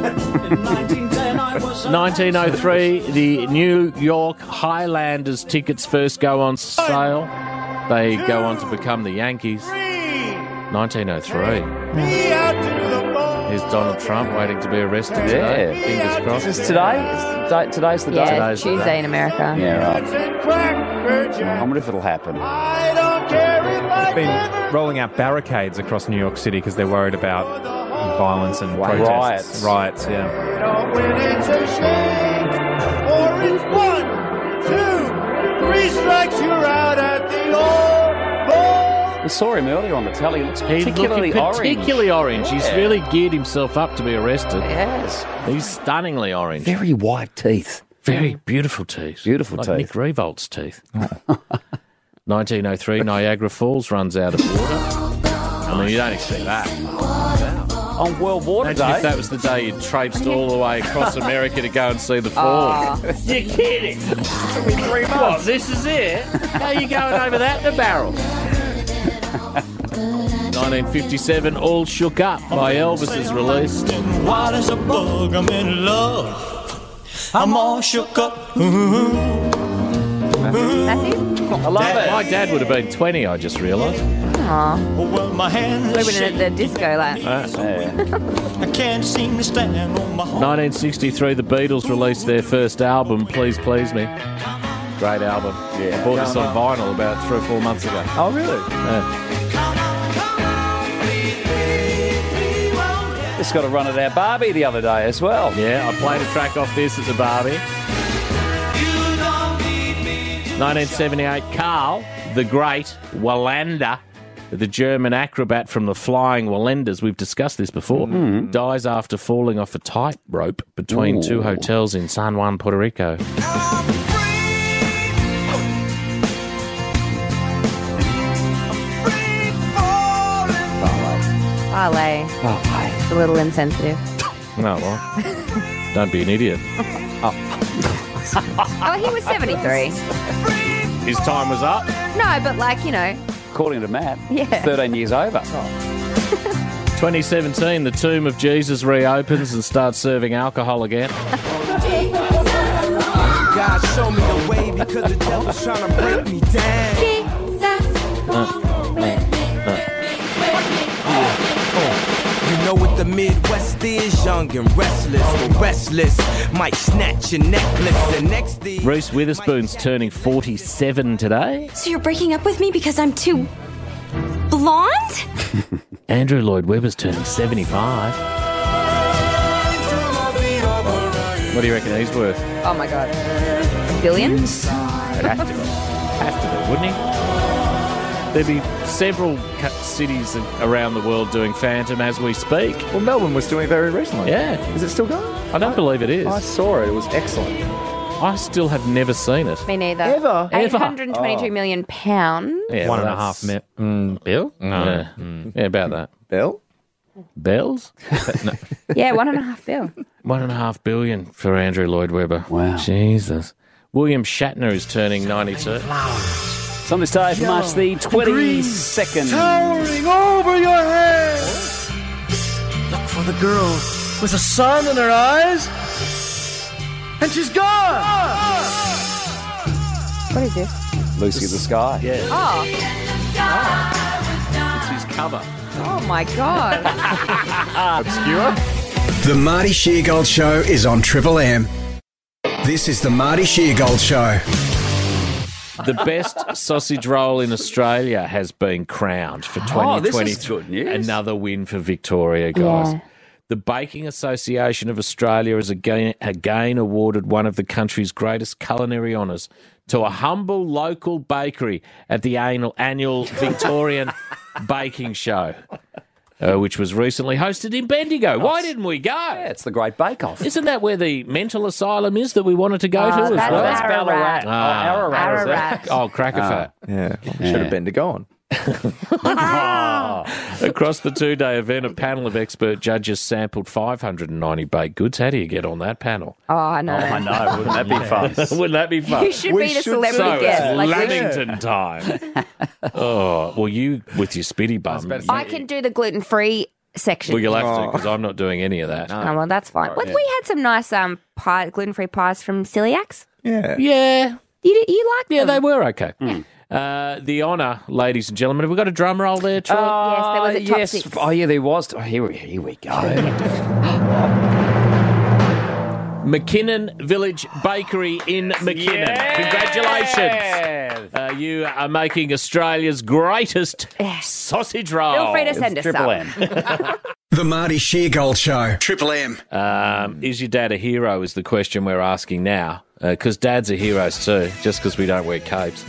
1903, the New York Highlanders tickets first go on sale. They go on to become the Yankees. 1903. Here's Donald Trump waiting to be arrested today. Yeah. Fingers crossed. Is this today? Today's the day? yeah, Today's the Tuesday day. in America. Yeah, right. I wonder if it'll happen. They've been rolling out barricades across New York City because they're worried about violence and protests. Riots, yeah. We saw him earlier on the telly. He looks He's particularly looking orange. particularly orange. He's really geared himself up to be arrested. Yes. He's stunningly orange. Very white teeth. Very beautiful teeth. Beautiful like teeth. Nick Revolt's teeth. 1903, Niagara Falls runs out of water. I mean, you don't expect that. On World Water Imagine Day. if that was the day you traipsed all the way across America to go and see the falls. You're kidding. What, this is it? How are you going over that in a barrel? 1957, All Shook Up by Elvis is released. Wild as a bug, I'm in love. I'm all shook up. Matthew? I love it. My dad would have been 20, I just realised. Aw. Well, my hands are Living at the shaking. disco, like. I can't seem to stand on my horse. 1963, the Beatles released their first album, Please Please Me. Great album. Yeah. I bought this on vinyl about 3 or 4 months ago. Oh, really? Yeah. Just got to run at our Barbie the other day as well. Yeah, I played a track off this at the Barbie. 1978, Carl, the Great, Wallander, The German acrobat from the Flying Wallendas, we've discussed this before, dies after falling off a tightrope between two hotels in San Juan, Puerto Rico. Ballet. It's a little insensitive. No, well, don't be an idiot. Oh, he was 73. His time was up. No, but like, you know. According to Matt, Yeah. 13 years over. 2017, the Tomb of Jesus reopens and starts serving alcohol again. God, show me the way because the devil's trying to break me down. You know what the Midwest is, young and restless. But restless might snatch your necklace. The next thing. Reese Witherspoon's turning 47 today. So you're breaking up with me because I'm too blonde? Andrew Lloyd Webber's turning 75. What do you reckon he's worth? Oh my God. Billions? It'd have to be. Wouldn't he? There'd be several cities around the world doing Phantom as we speak. Well, Melbourne was doing it very recently. Yeah. Is it still going? I don't believe it is. I saw it. It was excellent. I still have never seen it. Me neither. Ever? 822 million pounds. Yeah, One well, and a half that's- Bill? No. Yeah, about that. Bill? Bells? Yeah, 1.5 bill. 1.5 billion for Andrew Lloyd Webber. Wow. Jesus. William Shatner is turning 92. It's on this day for March the 22nd. Towering over your head. Look for the girl with the sun in her eyes. And she's gone. What is this? Lucy of the Sky. Yeah. Oh. It's his cover. Oh my God. Obscure? The Marty Sheargold Show is on Triple M. This is the Marty Sheargold Show. The best sausage roll in Australia has been crowned for 2020. Oh, this is good news. Another win for Victoria, guys. Yeah. The Baking Association of Australia has again awarded one of the country's greatest culinary honours to a humble local bakery at the annual Victorian Baking Show, which was recently hosted in Bendigo. Why didn't we go? Yeah, it's the Great Bake Off. Isn't that where the mental asylum is that we wanted to go to as that's well? That's Ballarat. Ararat. is it? Ararat. Oh, Crackerfat. Yeah. Should have been to go on. Across the two-day event, a panel of expert judges sampled 590 baked goods. How do you get on that panel? Oh, I know. I know. Wouldn't that be fun? Wouldn't that be fun? You should be the celebrity So guest. it's Like Lamington time. Oh, well, you with your spitty bum. I can do the gluten-free section. Well, you'll have to because I'm not doing any of that. Oh, well, that's fine. Well, we had some nice gluten-free pies from Celiacs. Yeah. Yeah. You like them? Yeah, they were okay. The honour, ladies and gentlemen. Have we got a drum roll there, Troy? Yes, there was a top yes. 6. Oh, yeah, there was. Oh, here we go. McKinnon Village Bakery in McKinnon. Congratulations. You are making Australia's greatest sausage roll. Feel free to send us Triple some. M. The Marty Sheargold Show. Triple M. Is your dad a hero is the question we're asking now. Because dads are heroes too, just because we don't wear capes.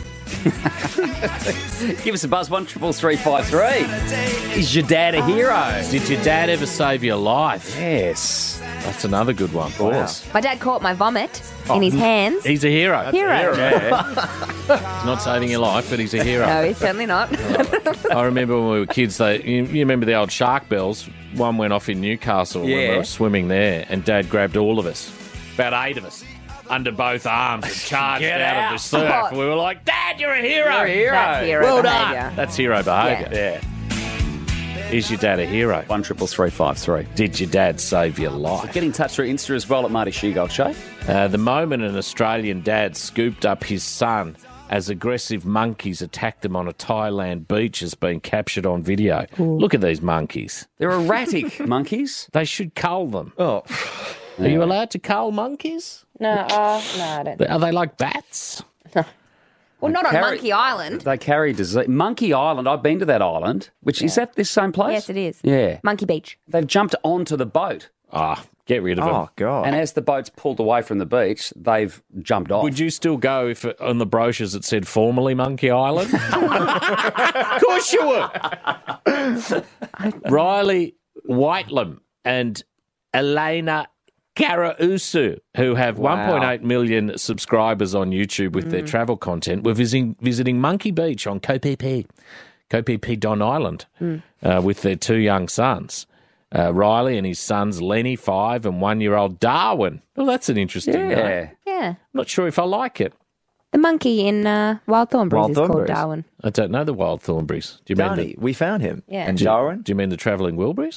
Give us a buzz, 13353. Is your dad a hero? Did your dad ever save your life? Yes. That's another good one. Of course. My dad caught my vomit in his hands. He's a hero. Hero. He's not saving your life, but he's a hero. No, he's certainly not. I remember when we were kids, you remember the old shark bells? One went off in Newcastle when we Yeah. were swimming there, and Dad grabbed all of us, about 8 of us, under both arms and charged Get out out. of the surf. Oh. And we were like, Dad, you're a hero. You're a hero. That's hero Well behaviour. done. That's hero behaviour. Yeah. Is your dad a hero? 13353. Did your dad save your life? Get in touch through Insta as well at Marty Sheargold Show. The moment an Australian dad scooped up his son as aggressive monkeys attacked them on a Thailand beach has been captured on video. Look at these monkeys. They're erratic monkeys. They should cull them. Oh. Are you allowed to cull monkeys? No, I don't. Are they like bats? Well, not on Carry- Monkey Island. They carry disease. Monkey Island, I've been to that island, which is that this same place? Yes, it is. Yeah. Monkey Beach. They've jumped onto the boat. Ah, Get rid of them. Oh, God. And as the boats pulled away from the beach, they've jumped off. Would you still go if on the brochures it said formerly Monkey Island? Of course you would. Riley Whitelam and Elena Karausu, who have 1.8 million subscribers on YouTube with their travel content, were visiting Monkey Beach on Koh Phi Don Island with their 2 young sons. Riley and his sons Lenny, 5, and 1-year-old Darwin. Well, that's an interesting name. Yeah. I'm not sure if I like it. The monkey in Wild Thornberries Wild is called Thornberries. Darwin. I don't know the Wild Thornberries. Do you mean Darnie, we found him. Yeah. And Darwin. Do you mean the travelling Wilburys?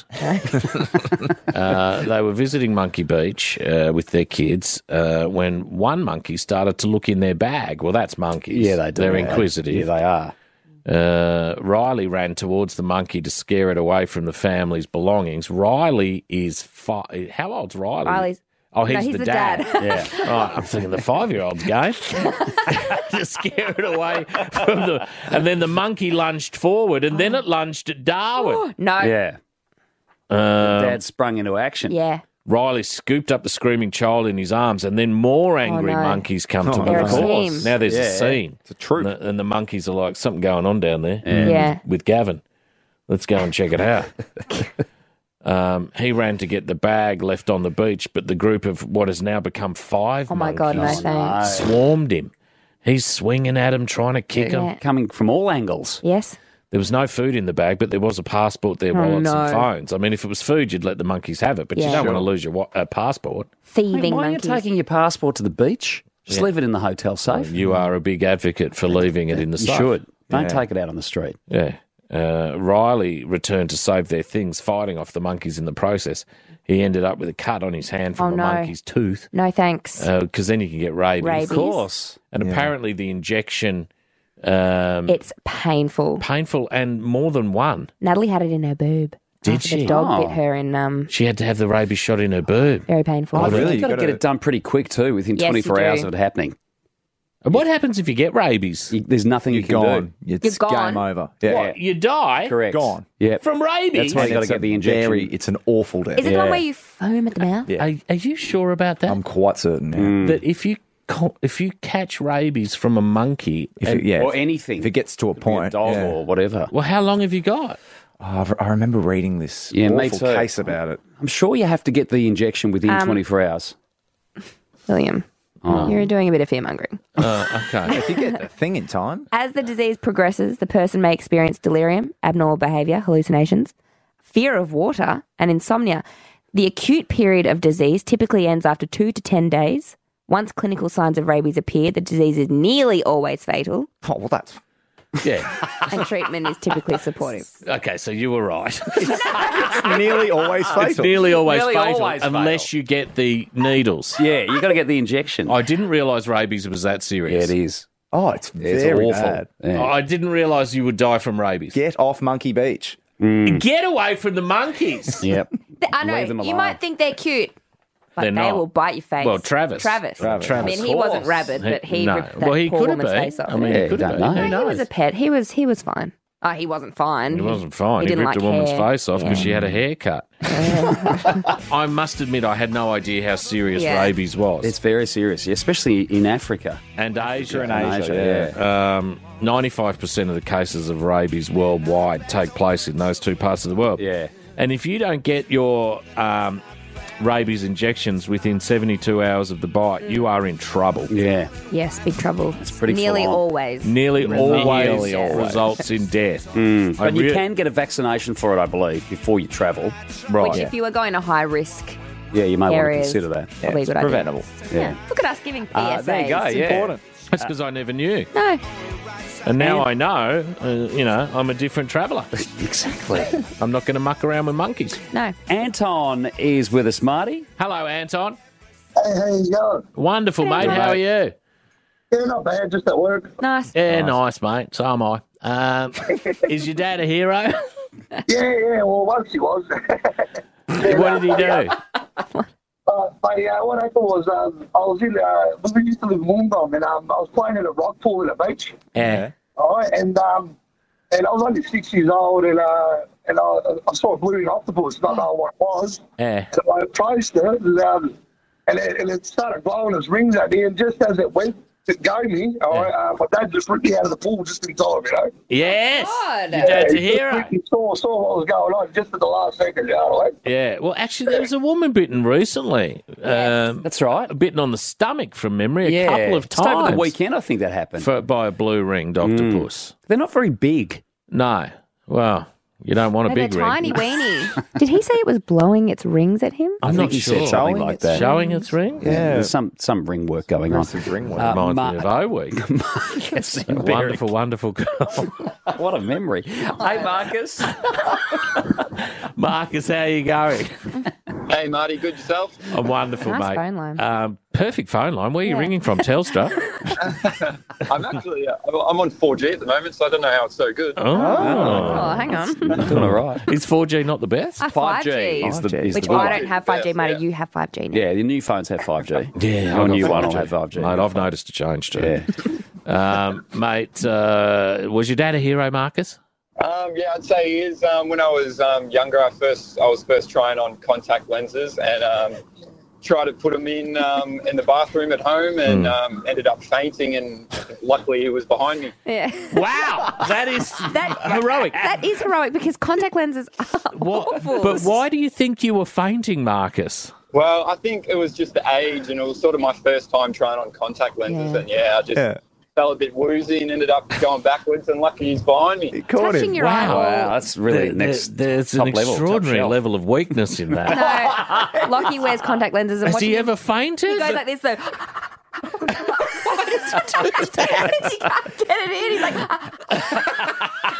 They were visiting Monkey Beach with their kids when one monkey started to look in their bag. Well, that's monkeys. Yeah, they do. They're Yeah. inquisitive. Yeah, they are. Riley ran towards the monkey to scare it away from the family's belongings. Riley is how old's Riley? Riley's. Oh, he's, No, he's the the dad. dad. Yeah. Oh, I'm thinking the 5-year-old's game. To scare it away from the... And then the monkey lunged forward, and then it lunged at Darwin. No. Yeah. Dad sprung into action. Yeah. Riley scooped up the screaming child in his arms, and then more angry no. monkeys come to They're the a fore. team. Now there's Yeah. a scene. It's a troop. And the monkeys are like, something going on down there Yeah. with Gavin. Let's go and check it out. He ran to get the bag left on the beach, but the group of what has now become 5 Oh, my God, no monkeys thanks. swarmed him. He's swinging at him, trying to kick him. Yeah. Coming from all angles. Yes. There was no food in the bag, but there was a passport, their wallets and phones. I mean, if it was food, you'd let the monkeys have it, but you Yeah. don't want to lose your passport. Thieving Why monkeys. are you taking your passport to the beach? Just leave it in the hotel safe. You are a big advocate for leaving it in the You safe. should. Don't Yeah. take it out on the street. Yeah. Riley returned to save their things, fighting off the monkeys in the process. He ended up with a cut on his hand from Oh, a no. monkey's tooth, No thanks. because then you can get rabies. Rabies. Of course. And apparently the injection, It's painful. painful and more than one. Natalie had it in her boob. Did After she? The dog Oh. bit her in She had to have the rabies shot in her boob. very painful. I think really? you've got to You get gotta- it done pretty quick too, within Yes, 24 you hours do. of it happening. And what happens if you get rabies? There's nothing you You're can gone. do. It's You're gone. game over. Yeah. What? You die? Correct. Gone. Yeah. From rabies? That's why you got to It's get a the injection. It's an awful death. Is it the one where you foam at the mouth? Yeah. Are you sure about that? I'm quite certain. Yeah. That if you catch rabies from a monkey, Or anything. If it gets to a Be point, a dog yeah. or whatever. well, how long have you got? Oh, I remember reading this Yeah, me awful too. case about it. I'm sure you have to get the injection within 24 hours. William, you're doing a bit of fear-mongering. Okay. If you get the thing in time, As the disease progresses, the person may experience delirium, abnormal behaviour, hallucinations, fear of water, and insomnia. The acute period of disease typically ends after 2 to 10 days. Once clinical signs of rabies appear, the disease is nearly always fatal, oh well, that's Yeah. and treatment is typically supportive. Okay, so you were right. nearly always fatal. It's nearly always Nearly fatal always unless you get the needles. Yeah, you got to get the injection. I didn't realise rabies was that Yeah, serious. it is. Oh, it's It's very awful. bad. Yeah. I didn't realise you would die from rabies. Get off Monkey Beach. Get away from the monkeys. Yep. I know, Leave them you alone. might think they're cute, but They're they not. will bite your face. Well, Travis. I mean, he wasn't rabid, but he No. ripped that Well, he poor could have woman's been. face off. I mean, Yeah, he could have don't been. know. Who No, he was knows? a pet. He was fine. Oh, he wasn't fine. He wasn't fine. He didn't ripped like a woman's hair. face off because she had a haircut. I must admit, I had no idea how serious Yeah. rabies was. It's very serious, yeah, especially in Africa. And Asia. In Asia, 95% of the cases of rabies worldwide take place in those two parts of the world. Yeah. And if you don't get your rabies injections within 72 hours of the bite, you are in trouble. Yeah. Yes, big trouble. It's pretty nearly full on. always. Nearly always always. results in death. But you can get a vaccination for it, I believe, before you travel. Right. Which, if you are going to high risk Yeah, you may want to areas, consider that. probably a good idea. Preventable. Yeah. Look at us giving PSAs. There you go, yeah. Important. That's because I never knew. No. And now I know, I'm a different traveller. Exactly. I'm not going to muck around with monkeys. No. Anton is with us, Marty. Hello, Anton. Hey, how you going? Wonderful, mate. How are you? Yeah, not bad, just at work. Nice. Yeah, nice, mate. So am I. Is your dad a hero? Yeah, well, once he was. What did he do? What happened was I was in, we used to live in Wollongong, and I was playing at a rock pool at the beach. Yeah. All right, and I was only 6 years old, and and I saw a blue octopus, not know what it was. Yeah. So I approached it, and it started blowing its rings at me, and just as it went to go me, my dad just ripped me out of the pool just in time, you know. Yes. God. Your dad's a he hero. He saw what was going on just at the last second, you know. Yeah. Well, actually, there was a woman bitten recently. That's right. Bitten on the stomach from memory a couple of Just over times. the weekend, I think that happened. By a blue-ringed octopus. They're not very big. No. Well, you don't want a They're big ring. tiny weenie. Did he say it was blowing its rings at him? I'm I think not he sure. said something like that. Showing its ring? Yeah, there's some ring work going on. Ring work. Reminds me of O-Week. Marcus and Wonderful, wonderful girl. What a memory. Hey, Marcus. Marcus, how are you going? Hey, Marty, good yourself? I'm wonderful, Nice mate. phone line. Perfect phone line. Where are you ringing from? Telstra? I'm actually, I'm on 4G at the moment, so I don't know how it's so good. Oh, hang on. Doing all right. Is 4G not the best? 5G. is the Which the I one. don't have 5G, Yes, Matty. yeah. You have 5G now. Yeah, the new phones have 5G. Yeah, Your I've got new one will 5G. have 5G. Mate, I've noticed a change too. Mate, was your dad a hero, Marcus? Yeah, I'd say he is. When I was younger, I was first trying on contact lenses and tried to put them in the bathroom at home and ended up fainting, and luckily he was behind me. Yeah. Wow, that is heroic. That is heroic because contact lenses are awful. But why do you think you were fainting, Marcus? Well, I think it was just the age, and it was sort of my first time trying on contact lenses, and I just fell a bit woozy and ended up going backwards, and lucky he's behind me. Touching your eyeball. Wow, that's really There's top an level, extraordinary top shelf. level of weakness in that. No, Lockie wears contact lenses. And Has watching he him- ever fainted? He goes like this, though. Why does he do that? He can't get it in. He's like,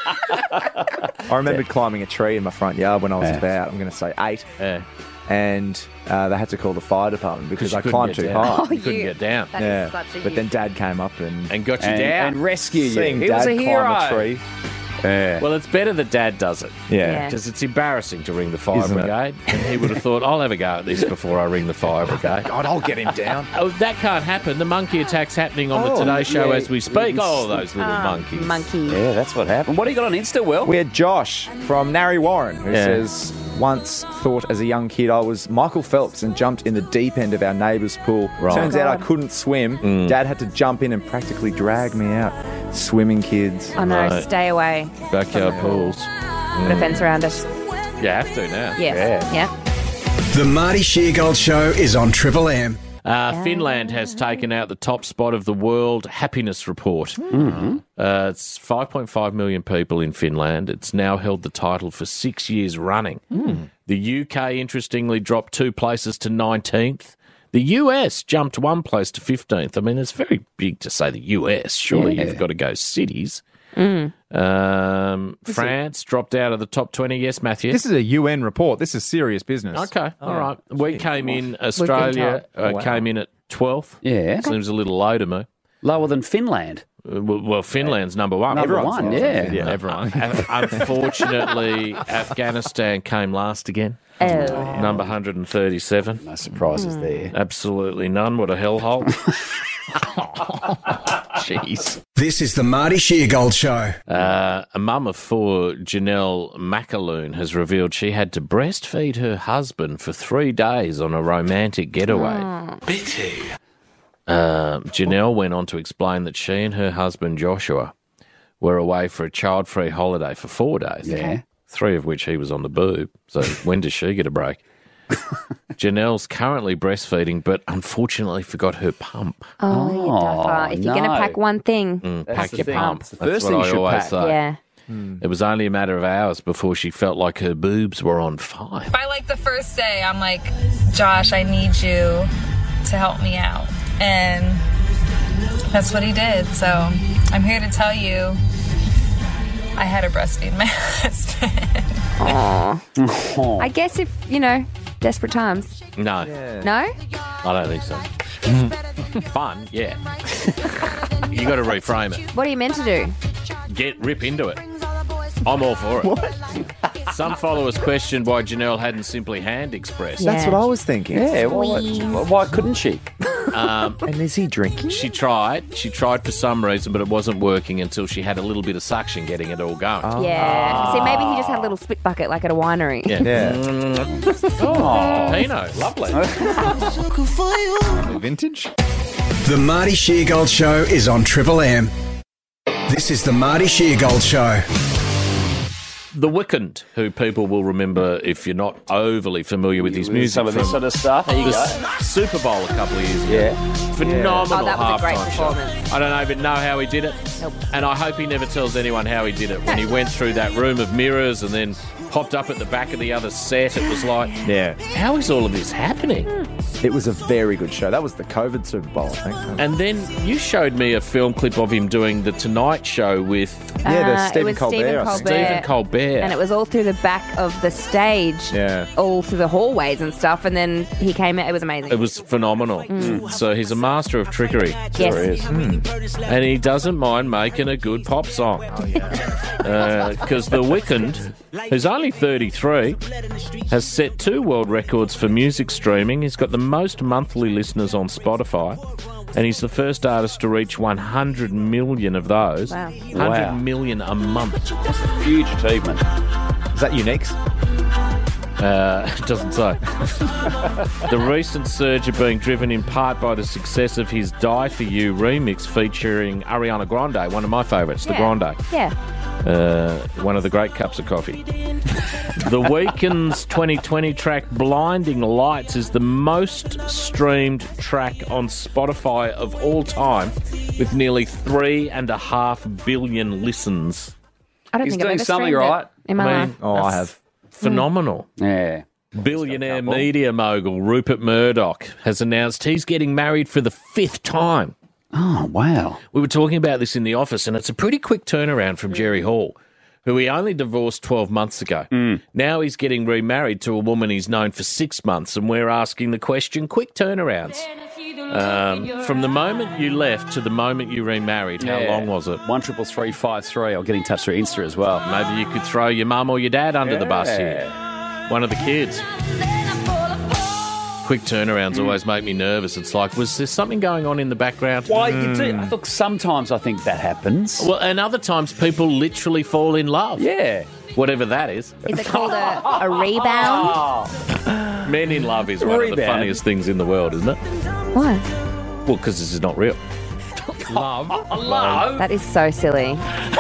I remember climbing a tree in my front yard when I was about, I'm going to say 8. And they had to call the fire department because I you couldn't climbed get too down. high. You couldn't get down. That is such a But then Dad came up and got you down. And rescue you. Seeing He Dad was a climb hero. a tree. Yeah. Well, it's better that Dad does it. Yeah. Because it's embarrassing to ring the fire Isn't it? brigade. And he would have thought, I'll have a go at this before I ring the fire brigade. God, I'll get him down. Oh, that can't happen. The monkey attack's happening on the Today Show as we speak. Oh, those little monkeys. monkey. Yeah, that's what happened. What do you got on Insta, Will? We had Josh from Narry Warren who says, once thought as a young kid I was Michael Phelps and jumped in the deep end of our neighbour's pool. Right. Turns out I couldn't swim. Dad had to jump in and practically drag me out. Swimming kids. Oh, no, Right. stay away. Backyard pools. Put a fence around it. You have to now. Yes. Yeah. The Marty Sheargold Show is on Triple M. Finland has taken out the top spot of the World Happiness Report. It's 5.5 million people in Finland. It's now held the title for 6 years running. The UK, interestingly, dropped 2 places to 19th. The US jumped 1 place to 15th. I mean, it's very big to say the US. Surely you've got to go cities. France dropped out of the top 20. Yes, Matthew? This is a UN report. This is serious business. Okay, all right. We came in, Australia came in at 12th. Yeah. Seems a little low to me. Lower than Finland. Well, Finland's number one. Number one, yeah. Everyone. Unfortunately, Afghanistan came last again. Number 137. No surprises there. Absolutely none. What a hellhole. Jeez. This is the Marty Sheargold Show. A mum of 4, Janelle McAloon, has revealed she had to breastfeed her husband for 3 days on a romantic getaway. Janelle went on to explain that she and her husband Joshua were away for a child-free holiday for 4 days. Yeah. 3 of which he was on the boob. So when does she get a break? Janelle's currently breastfeeding, but unfortunately forgot her pump. Oh, you duffer. If you're going to pack one thing, Pack the your thing. pump. It's the That's first what thing you I should always pack. say. yeah. It was only a matter of hours before she felt like her boobs were on fire. By like the first day, I'm like, Josh, I need you to help me out. And that's what he did. So I'm here to tell you I had to breastfeed my husband. I guess if, desperate times. No, No? I don't think so. Fun, yeah. You got to reframe it. What are you meant to do? Rip into it. I'm all for it. What? Some followers questioned why Janelle hadn't simply hand expressed. That's what I was thinking. Yeah, why couldn't she? And is he drinking? She tried for some reason, but it wasn't working until she had a little bit of suction getting it all going. Yeah. See, maybe he just had a little spit bucket like at a winery. Yeah. Oh, Pinot, lovely. Vintage. The Marty Sheargold Show is on Triple M. This is the Marty Sheargold Show. The Weeknd, who people will remember if you're not overly familiar with his music. Some of this sort of stuff. There you go. Super Bowl a couple of years ago. Phenomenal Oh, that was a great halftime show. performance. I don't even know how he did it. Nope. And I hope he never tells anyone how he did it. When he went through that room of mirrors and then popped up at the back of the other set, it was like, how is all of this happening? It was a very good show. That was the COVID Super Bowl, I think. And then you showed me a film clip of him doing the Tonight Show with Stephen Colbert. Stephen Colbert. And it was all through the back of the stage, all through the hallways and stuff. And then he came out. It was amazing. It was phenomenal. So he's a master of trickery. Yes. Sure is. And he doesn't mind making a good pop song. Oh, yeah. Because The Weeknd, who's only 33, has set 2 world records for music streaming. He's got the most monthly listeners on Spotify. And he's the first artist to reach 100 million of those. Wow. 100 million a month. That's a huge achievement. Is that Unix? It doesn't say. The recent surge of being driven in part by the success of his Die For You remix featuring Ariana Grande, one of my favourites, The Grande. Yeah. One of the great cups of coffee. The Weeknd's 2020 track Blinding Lights is the most streamed track on Spotify of all time, with nearly 3.5 billion listens. I don't He's think I've doing ever something streamed it right. in my life. I have. Phenomenal. Yeah. Billionaire media mogul Rupert Murdoch has announced he's getting married for the 5th time. Oh, wow. We were talking about this in the office, and it's a pretty quick turnaround from Jerry Hall, who he only divorced 12 months ago. Now he's getting remarried to a woman he's known for 6 months, and we're asking the question, quick turnarounds. From the moment you left to the moment you remarried, how long was it? 133353. I'll get in touch through Insta as well. Maybe you could throw your mum or your dad under the bus here. One of the kids. Quick turnarounds always make me nervous. It's like, was there something going on in the background? Why you do? Look, sometimes I think that happens. Well, and other times people literally fall in love. Yeah. Whatever that is. Is it called a rebound? Men in love is one of the funniest things in the world, isn't it? Why? Well, because this is not real. Love. Love? That is so silly.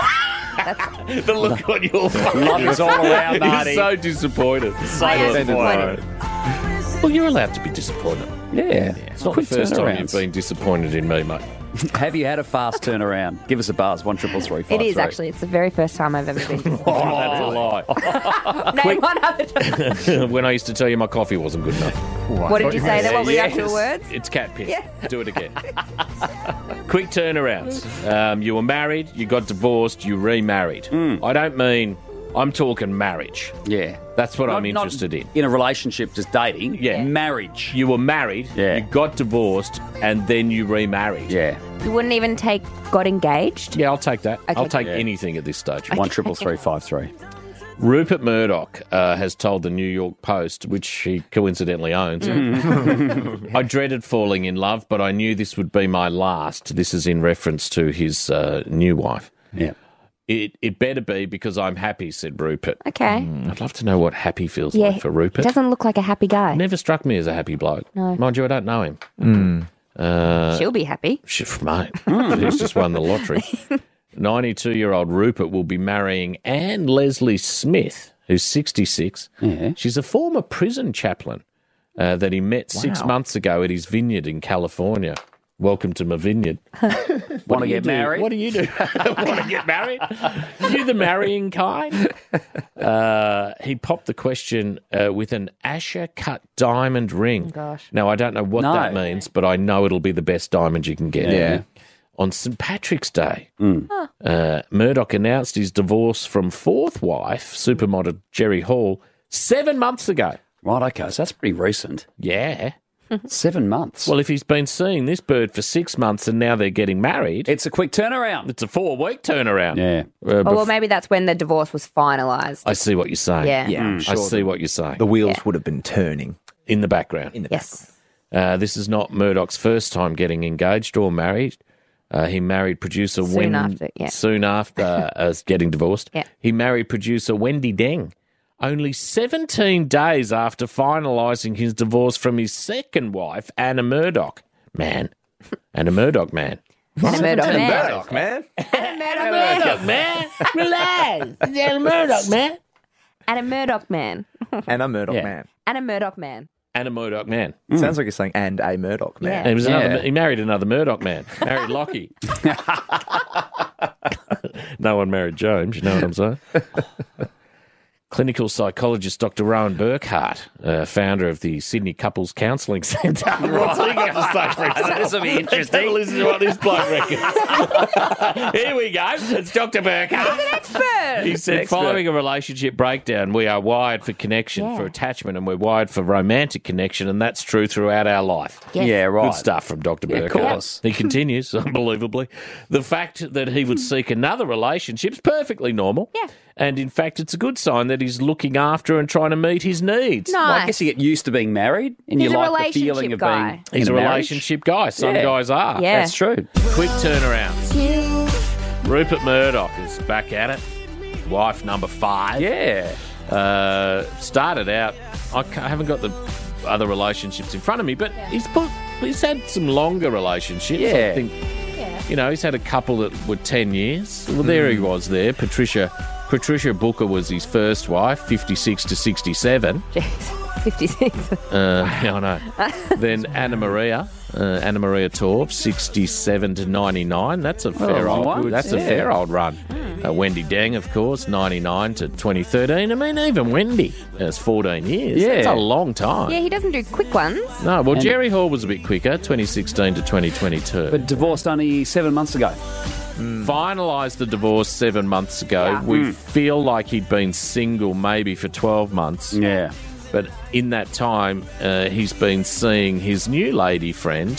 The look on your face. Love is all around, Marty. You're so disappointed. So I am disappointed. Well, you're allowed to be disappointed. Yeah. It's not the first time you've been disappointed in me, mate. Have you had a fast turnaround? Give us a buzz, 133353. It is actually. It's the very first time I've ever been. Oh, that's a lie. Name one other time. When I used to tell you my coffee wasn't good enough. What did you say? That what were your actual words? It's cat piss. Yeah. Do it again. Quick turnarounds. You were married, you got divorced, you remarried. I don't mean... I'm talking marriage. Yeah. That's what I'm interested in. In a relationship, just dating. Yeah. Marriage. You were married, you got divorced, and then you remarried. Yeah. You wouldn't even take got engaged? Yeah, I'll take that. Okay. I'll take anything at this stage. 133353. Rupert Murdoch has told the New York Post, which he coincidentally owns, I dreaded falling in love, but I knew this would be my last. This is in reference to his new wife. Yeah. It better be because I'm happy, said Rupert. Okay. I'd love to know what happy feels like for Rupert. He doesn't look like a happy guy. Never struck me as a happy bloke. No. Mind you, I don't know him. She'll be happy. Mate, he's just won the lottery. 92-year-old Rupert will be marrying Anne Leslie Smith, who's 66. Yeah. She's a former prison chaplain that he met 6 months ago at his vineyard in California. Welcome to my vineyard. Want to get married? What do you do? Want to get married? You the marrying kind? He popped the question with an Asher-cut diamond ring. Oh, gosh. Now, I don't know what that means, but I know it'll be the best diamond you can get. Yeah. On St. Patrick's Day, Murdoch announced his divorce from fourth wife, supermodel Jerry Hall, 7 months ago. Right, okay, so that's pretty recent. Yeah. 7 months. Well, if he's been seeing this bird for 6 months and now they're getting married... It's a quick turnaround. It's a 4-week turnaround. Yeah. Well, maybe that's when the divorce was finalised. I see what you're saying. Yeah. Yeah, I'm I sure see what you're saying. the wheels would have been turning. In the background. Yes. This is not Murdoch's first time getting engaged or married. He married producer Soon after getting divorced. Yeah. He married producer Wendy Deng only 17 days after finalising his divorce from his second wife, Anna Murdoch. Man. Anna Murdoch, man. Anna Murdoch, man. Murdoch, man. Anna Murdoch, man. Relax. Anna Murdoch, man. Anna Murdoch, man. Anna Murdoch, Yeah. man. Anna Murdoch, man. Anna Murdoch, man. Sounds like you're saying and a Murdoch, man. Yeah. He married another Murdoch man. Married Lockie. No one married James, you know what I'm saying? Clinical psychologist Dr. Rowan Burkhart, founder of the Sydney Couples Counselling Centre. What's he got to say for himself? This will be interesting. Let's have a listen to what this bloke reckons. Here we go. It's Dr. Burkhart. He's an expert. He said, following a relationship breakdown, we are wired for connection, for attachment, and we're wired for romantic connection, and that's true throughout our life. Yes. Yeah, right. Good stuff from Dr. Yeah, Burkhart. of course. He continues, unbelievably. The fact that he would seek another relationship is perfectly normal. Yeah. And in fact, it's a good sign that he's looking after and trying to meet his needs. Nice. Well, I guess you get used to being married and He's you a like the feeling relationship of guy. being He's a in marriage. relationship guy. Some Yeah. guys are. Yeah. That's true. Quick turnaround. Rupert Murdoch is back at it. Wife number 5. Yeah. Started out, I haven't got the other relationships in front of me, but he's had some longer relationships. Yeah. I think, you know, he's had a couple that were 10 years. Well, there he was there. Patricia Booker was his first wife, 56 to 67. Jeez, 56. Yeah, I know. Then Anna Maria Torv, 67 to 99. That's a fair long old. one. That's a Yeah. fair old run. Wendy Deng, of course, 99 to 2013. I mean, even Wendy has 14 years. Yeah. That's a long time. Yeah, he doesn't do quick ones. No, well, And- Jerry Hall was a bit quicker, 2016 to 2022. But divorced only 7 months ago. Finalised the divorce 7 months ago. Yeah. We feel like he'd been single maybe for 12 months. Yeah. But in that time, he's been seeing his new lady friend,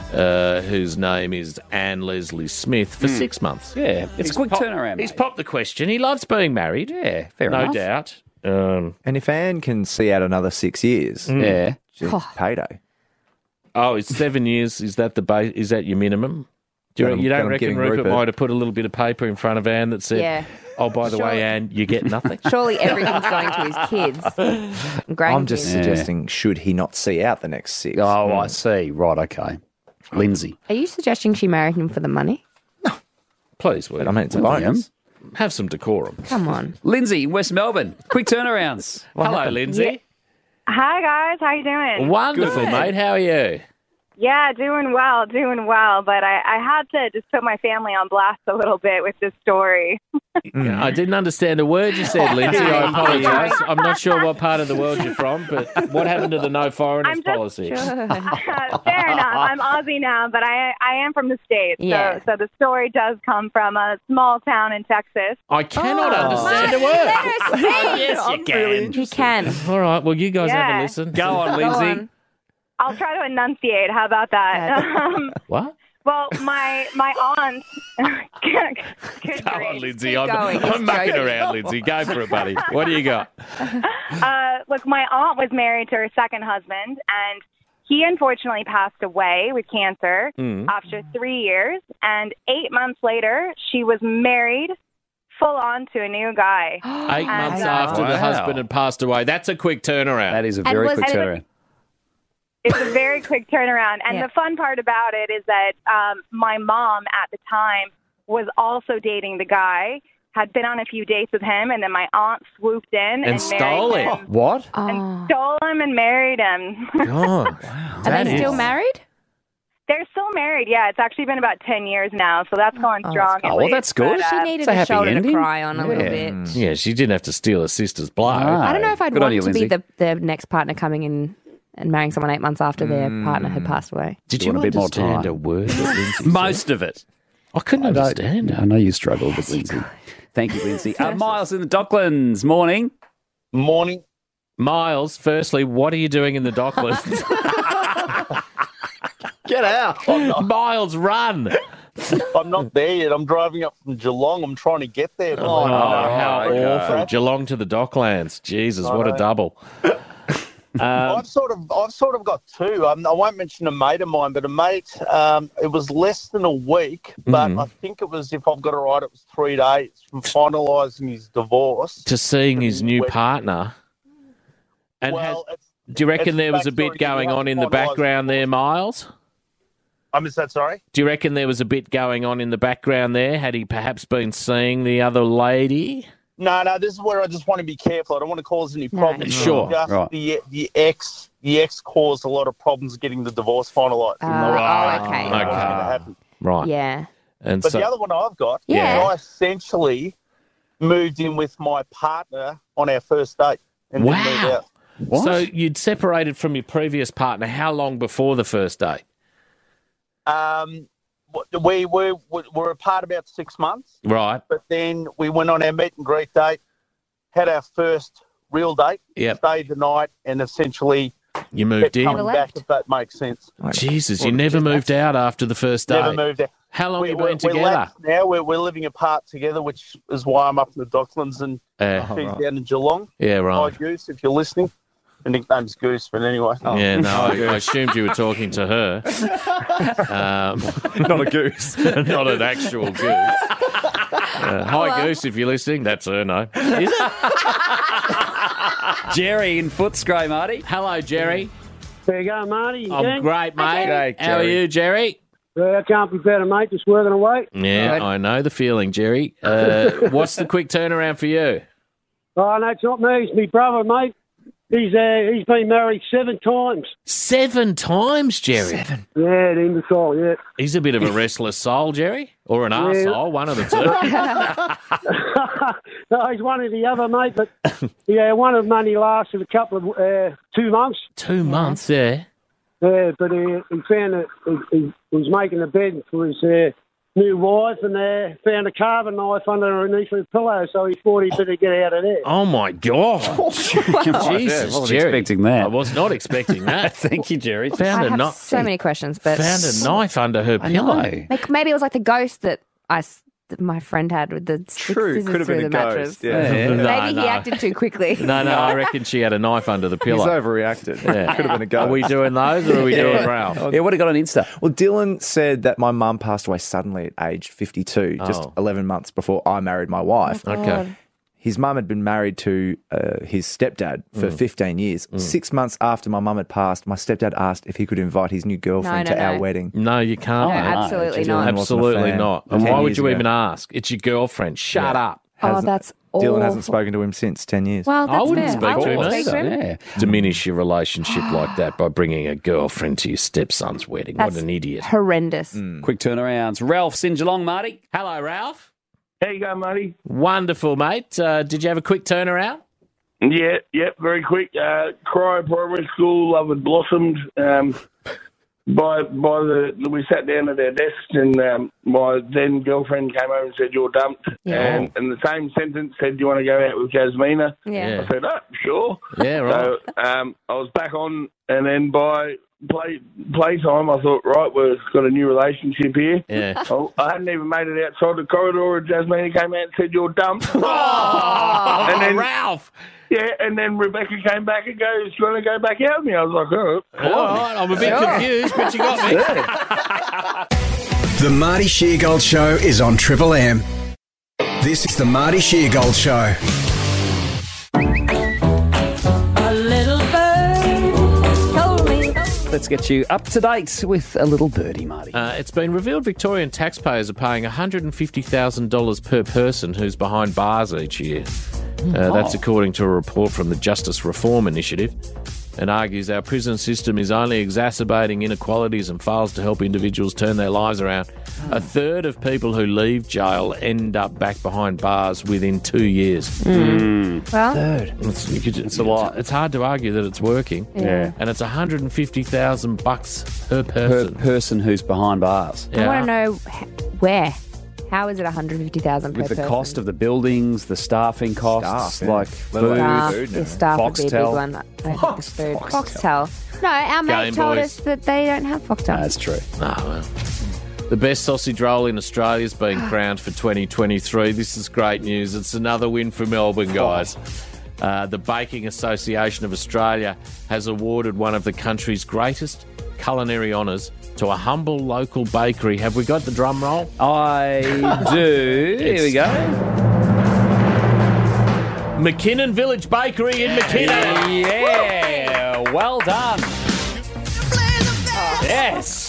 whose name is Anne Leslie Smith, for 6 months. Yeah. It's a quick turnaround, He's mate. popped the question. He loves being married. Yeah, fair no enough. doubt. And if Anne can see out another 6 years, Yeah. she's payday. Oh, it's 7 years. Is that the base? Is that your minimum? You don't That I'm reckon giving Rupert Rupert. might have put a little bit of paper in front of Anne that said, Yeah. "Oh, by the way, Surely. Anne, you get nothing." Surely everything's going to his kids. And grandkids. I'm just suggesting, should he not see out the next 6? Oh, I see. Right, okay. Lindsay. Are you suggesting she married him for the money? Please, Will. I mean, it's a bonus. Have some decorum. Come on. Lindsay, West Melbourne. Quick turnarounds. Hello, Lindsay. Hi guys, how you doing? Wonderful, mate. How are you? Yeah, doing well. But I had to just put my family on blast a little bit with this story. I didn't understand a word you said, Lindsay. I apologise. I'm not sure what part of the world you're from, but what happened to the no foreigners policy? Fair enough. I'm Aussie now, but I am from the States. Yeah. So the story does come from a small town in Texas. I cannot understand a word. Yes, you can. He can. All right. Well, you guys have Yeah. a listen. Go on, Lindsay. I'll try to enunciate. How about that? What? Well, my aunt. Good Go on, grief. Lindsay. Keep going. I'm mucking Joking. around, Lindsay. Go for it, buddy. What do you got? Look, my aunt was married to her second husband, and he unfortunately passed away with cancer after 3 years. And 8 months later, she was married full on to a new guy. 8 months And, after the Wow. husband had passed away. That's a quick turnaround. That is a And very was quick it- turnaround. It's a very quick turnaround. And Yeah. the fun part about it is that my mom at the time was also dating the guy, had been on a few dates with him, and then my aunt swooped in and stole married him. him. What? And stole him and married him. God. Are they still married? They're still married, yeah. It's actually been about 10 years now, so that's going strong. at Oh, well, least. that's good. But, She needed It's a a happy shoulder ending. to cry on a little Yeah. bit. Yeah, she didn't have to steal her sister's blow. No. I don't know if I'd Good on want you, to be Lindsay. the next partner coming in and marrying someone 8 months after their partner had passed away. Did You you want a bit more understand time. a word that Lindsay said? Most of it. I couldn't understand I know you struggled with Lindsay. Thank you, Lindsay. Miles in the Docklands. Morning. Morning. Miles, firstly, what are you doing in the Docklands? Get out. Miles, run. I'm not there yet. I'm driving up from Geelong. I'm trying to get there. Oh, how okay. awful. Geelong to the Docklands. Jesus, what a know. double. I've sort of got two. I won't mention a mate of mine, but a mate. It was less than a week, but I think it was, if I've got it right, it was 3 days from finalising his divorce to seeing his new partner. And do you reckon there was a bit going on in the background there, Miles? I missed that, sorry? Do you reckon there was a bit going on in the background there? Had he perhaps been seeing the other lady? No, this is where I just want to be careful. I don't want to cause any problems. Sure. Just Right. The ex caused a lot of problems getting the divorce finalised. Okay. Right. Yeah. And but so, the other one I've got, Yeah. I essentially moved in with my partner on our first date. And then moved wow. out. So you'd separated from your previous partner how long before the first date? We were apart about 6 months. Right. But then we went on our meet and greet date, had our first real date, stayed the night, and essentially you moved in. Coming back, if that makes sense. Jesus, you never moved out after the first date. Never moved out. How long we, have you been we're together? lapsed now we're living apart together, which is why I'm up in the Docklands and she's down in Geelong. Yeah, right. Hi, Goose, if you're listening. Her nickname's Goose, but anyway. Yeah, no, I assumed you were talking to her. Not a goose. Not an actual goose. Hi, Goose, if you're listening. That's her, no. Is it? Jerry in Footscray, Marty. Hello, Jerry. There you go, Marty. I'm great, mate. How are you, Jerry? I can't be better, mate. Just working away. Yeah, I know the feeling, Jerry. What's the quick turnaround for you? Oh, no, it's not me. It's my brother, mate. He's been married 7 times. 7 times, Jerry? Yeah, the imbecile, yeah. He's a bit of a restless soul, Jerry. Or an arsehole, one of the two. No, he's one of the other, mate, but yeah, one of them only lasted a couple of 2 months. 2 months, yeah. Yeah, but he found that he was making a bed for his new wife and found a carving knife underneath the pillow, so he thought he'd better get out of there. Oh, my God. Jesus, wasn't Jerry. expecting that. I was not expecting that. Thank you, Jerry. Found I a have knife. so many questions, but Found a knife under her pillow. Like, maybe it was like the ghost that my friend had with the scissors could have through been the a mattress. ghost. Yeah. Maybe he acted too quickly. No, I reckon she had a knife under the pillow. He's overreacted. Yeah. Could have been a ghost. Are we doing those or are we doing Ralph? Yeah, what have you got on Insta? Well, Dylan said that my mum passed away suddenly at age 52, just 11 months before I married my wife. Oh, okay. His mum had been married to his stepdad for 15 years. 6 months after my mum had passed, my stepdad asked if he could invite his new girlfriend to our wedding. No, you can't. No, mate. absolutely not. Absolutely not. And 10 why would years you ago. even ask? It's your girlfriend. Shut up. Oh, that's awful. Dylan hasn't spoken to him since 10 years. Well, that's I wouldn't fair. speak I to him wouldn't either. speak to him. Diminish your relationship like that by bringing a girlfriend to your stepson's wedding. That's what an idiot. horrendous. Quick turnarounds. Ralph's in Geelong, Marty. Hello, Ralph. How you going, Marty? Wonderful, mate. Did you have a quick turnaround? Yeah, very quick. Cryo Primary School, love had blossomed. We sat down at our desks and my then girlfriend came over and said, "You're dumped." Yeah. And the same sentence said, "Do you want to go out with Jasmina?" Yeah. I said, "Oh, sure." Yeah, right. So I was back on, and then by playtime, I thought, right, we've got a new relationship here. Yeah. I hadn't even made it outside the corridor, and Jasmina came out and said, "You're dumped." Oh, And then- Ralph. Yeah, and then Rebecca came back and goes, "Do you want to go back out with me?" I was like, "Oh, All right, I'm a bit confused, but you got me. The Marty Sheargold Show is on Triple M. This is the Marty Sheargold Show. A little bird told me. Let's get you up to date with a little birdie, Marty. It's been revealed Victorian taxpayers are paying $150,000 per person who's behind bars each year. That's according to a report from the Justice Reform Initiative, and argues our prison system is only exacerbating inequalities and fails to help individuals turn their lives around. A third of people who leave jail end up back behind bars within 2 years. Well, It's a lot. It's hard to argue that it's working. Yeah. And it's $150,000 per Per person. person who's behind bars. I want to know where. How is it $150,000 per With the person? cost of the buildings, the staffing costs, Staff, yeah. like Let alone food. food, The staff would be a big Foxtel. one. I think it's food. Foxtel. No, our mate Game told Boys. us that they don't have Foxtel. That's true. Well. The best sausage roll in Australia has been crowned for 2023. This is great news. It's another win for Melbourne, guys. The Baking Association of Australia has awarded one of the country's greatest culinary honours to a humble local bakery. Have we got the drum roll? I do. Here we go. McKinnon Village Bakery in McKinnon. Yeah, well done. Yes.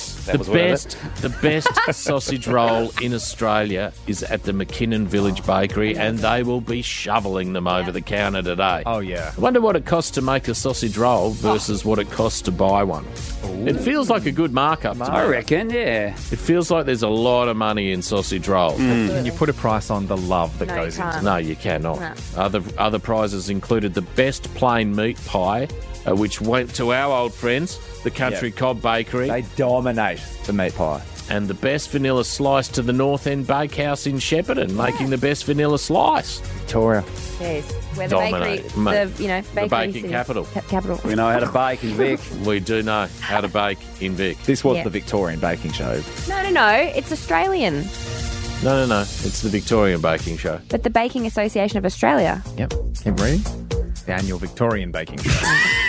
The best sausage roll in Australia is at the McKinnon Village Bakery, and they will be shoveling them over the counter today. Oh, yeah. I wonder what it costs to make a sausage roll versus what it costs to buy one. Ooh. It feels like a good markup to me. I reckon, yeah. It feels like there's a lot of money in sausage rolls. Can you put a price on the love that goes into it? No, you cannot. No. Other prizes included the best plain meat pie, which went to our old friends, the Country Cob Bakery. They dominate the meat pie. And the best vanilla slice to the North End Bakehouse in Shepparton, making the best vanilla slice. Victoria. Yes, we're the Dominate, bakery, mate. bakery The baking city. capital. Capital. We know how to bake in Vic. We do know how to bake in Vic. This was Yeah. the Victorian baking show. No, it's Australian. No. It's the Victorian Baking Show. But the Baking Association of Australia. Yep. Keep reading. The annual Victorian baking show.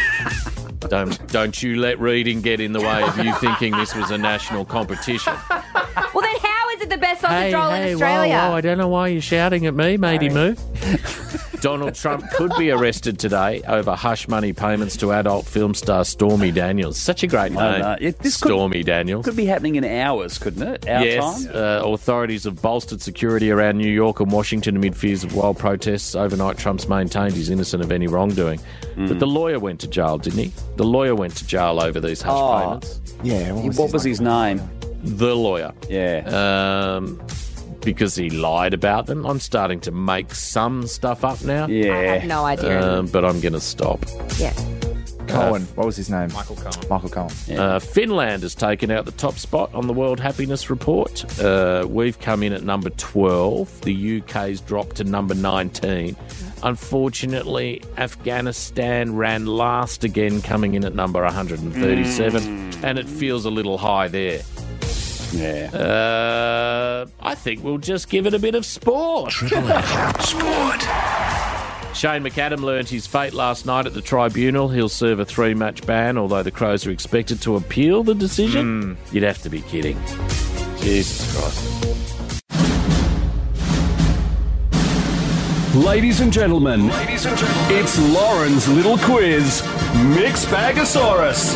Don't you let reading get in the way of you thinking this was a national competition. Well, then how is it the best sausage roll in Australia? Whoa, I don't know why you're shouting at me, matey moo. Donald Trump could be arrested today over hush money payments to adult film star Stormy Daniels. Such a great name. Stormy Daniels. Could be happening in hours, couldn't it? Our Yes, time? authorities have bolstered security around New York and Washington amid fears of wild protests. Overnight, Trump's maintained he's innocent of any wrongdoing. But the lawyer went to jail, didn't he? The lawyer went to jail over these hush payments. Yeah. What was his name? The lawyer. Yeah. Because he lied about them. I'm starting to make some stuff up now. Yeah. I have no idea. But I'm going to stop. Yeah. Cohen. What was his name? Michael Cohen. Michael Cohen. Finland has taken out the top spot on the World Happiness Report. We've come in at number 12. The UK's dropped to number 19. Unfortunately, Afghanistan ran last again, coming in at number 137. And it feels a little high there. Yeah. I think we'll just give it a bit of sport. Sport. Shane McAdam learned his fate last night at the tribunal. He'll serve a 3-match ban, although the Crows are expected to appeal the decision. You'd have to be kidding. Jesus Christ. Ladies and gentlemen, it's Lauren's little quiz, Mixbagosaurus.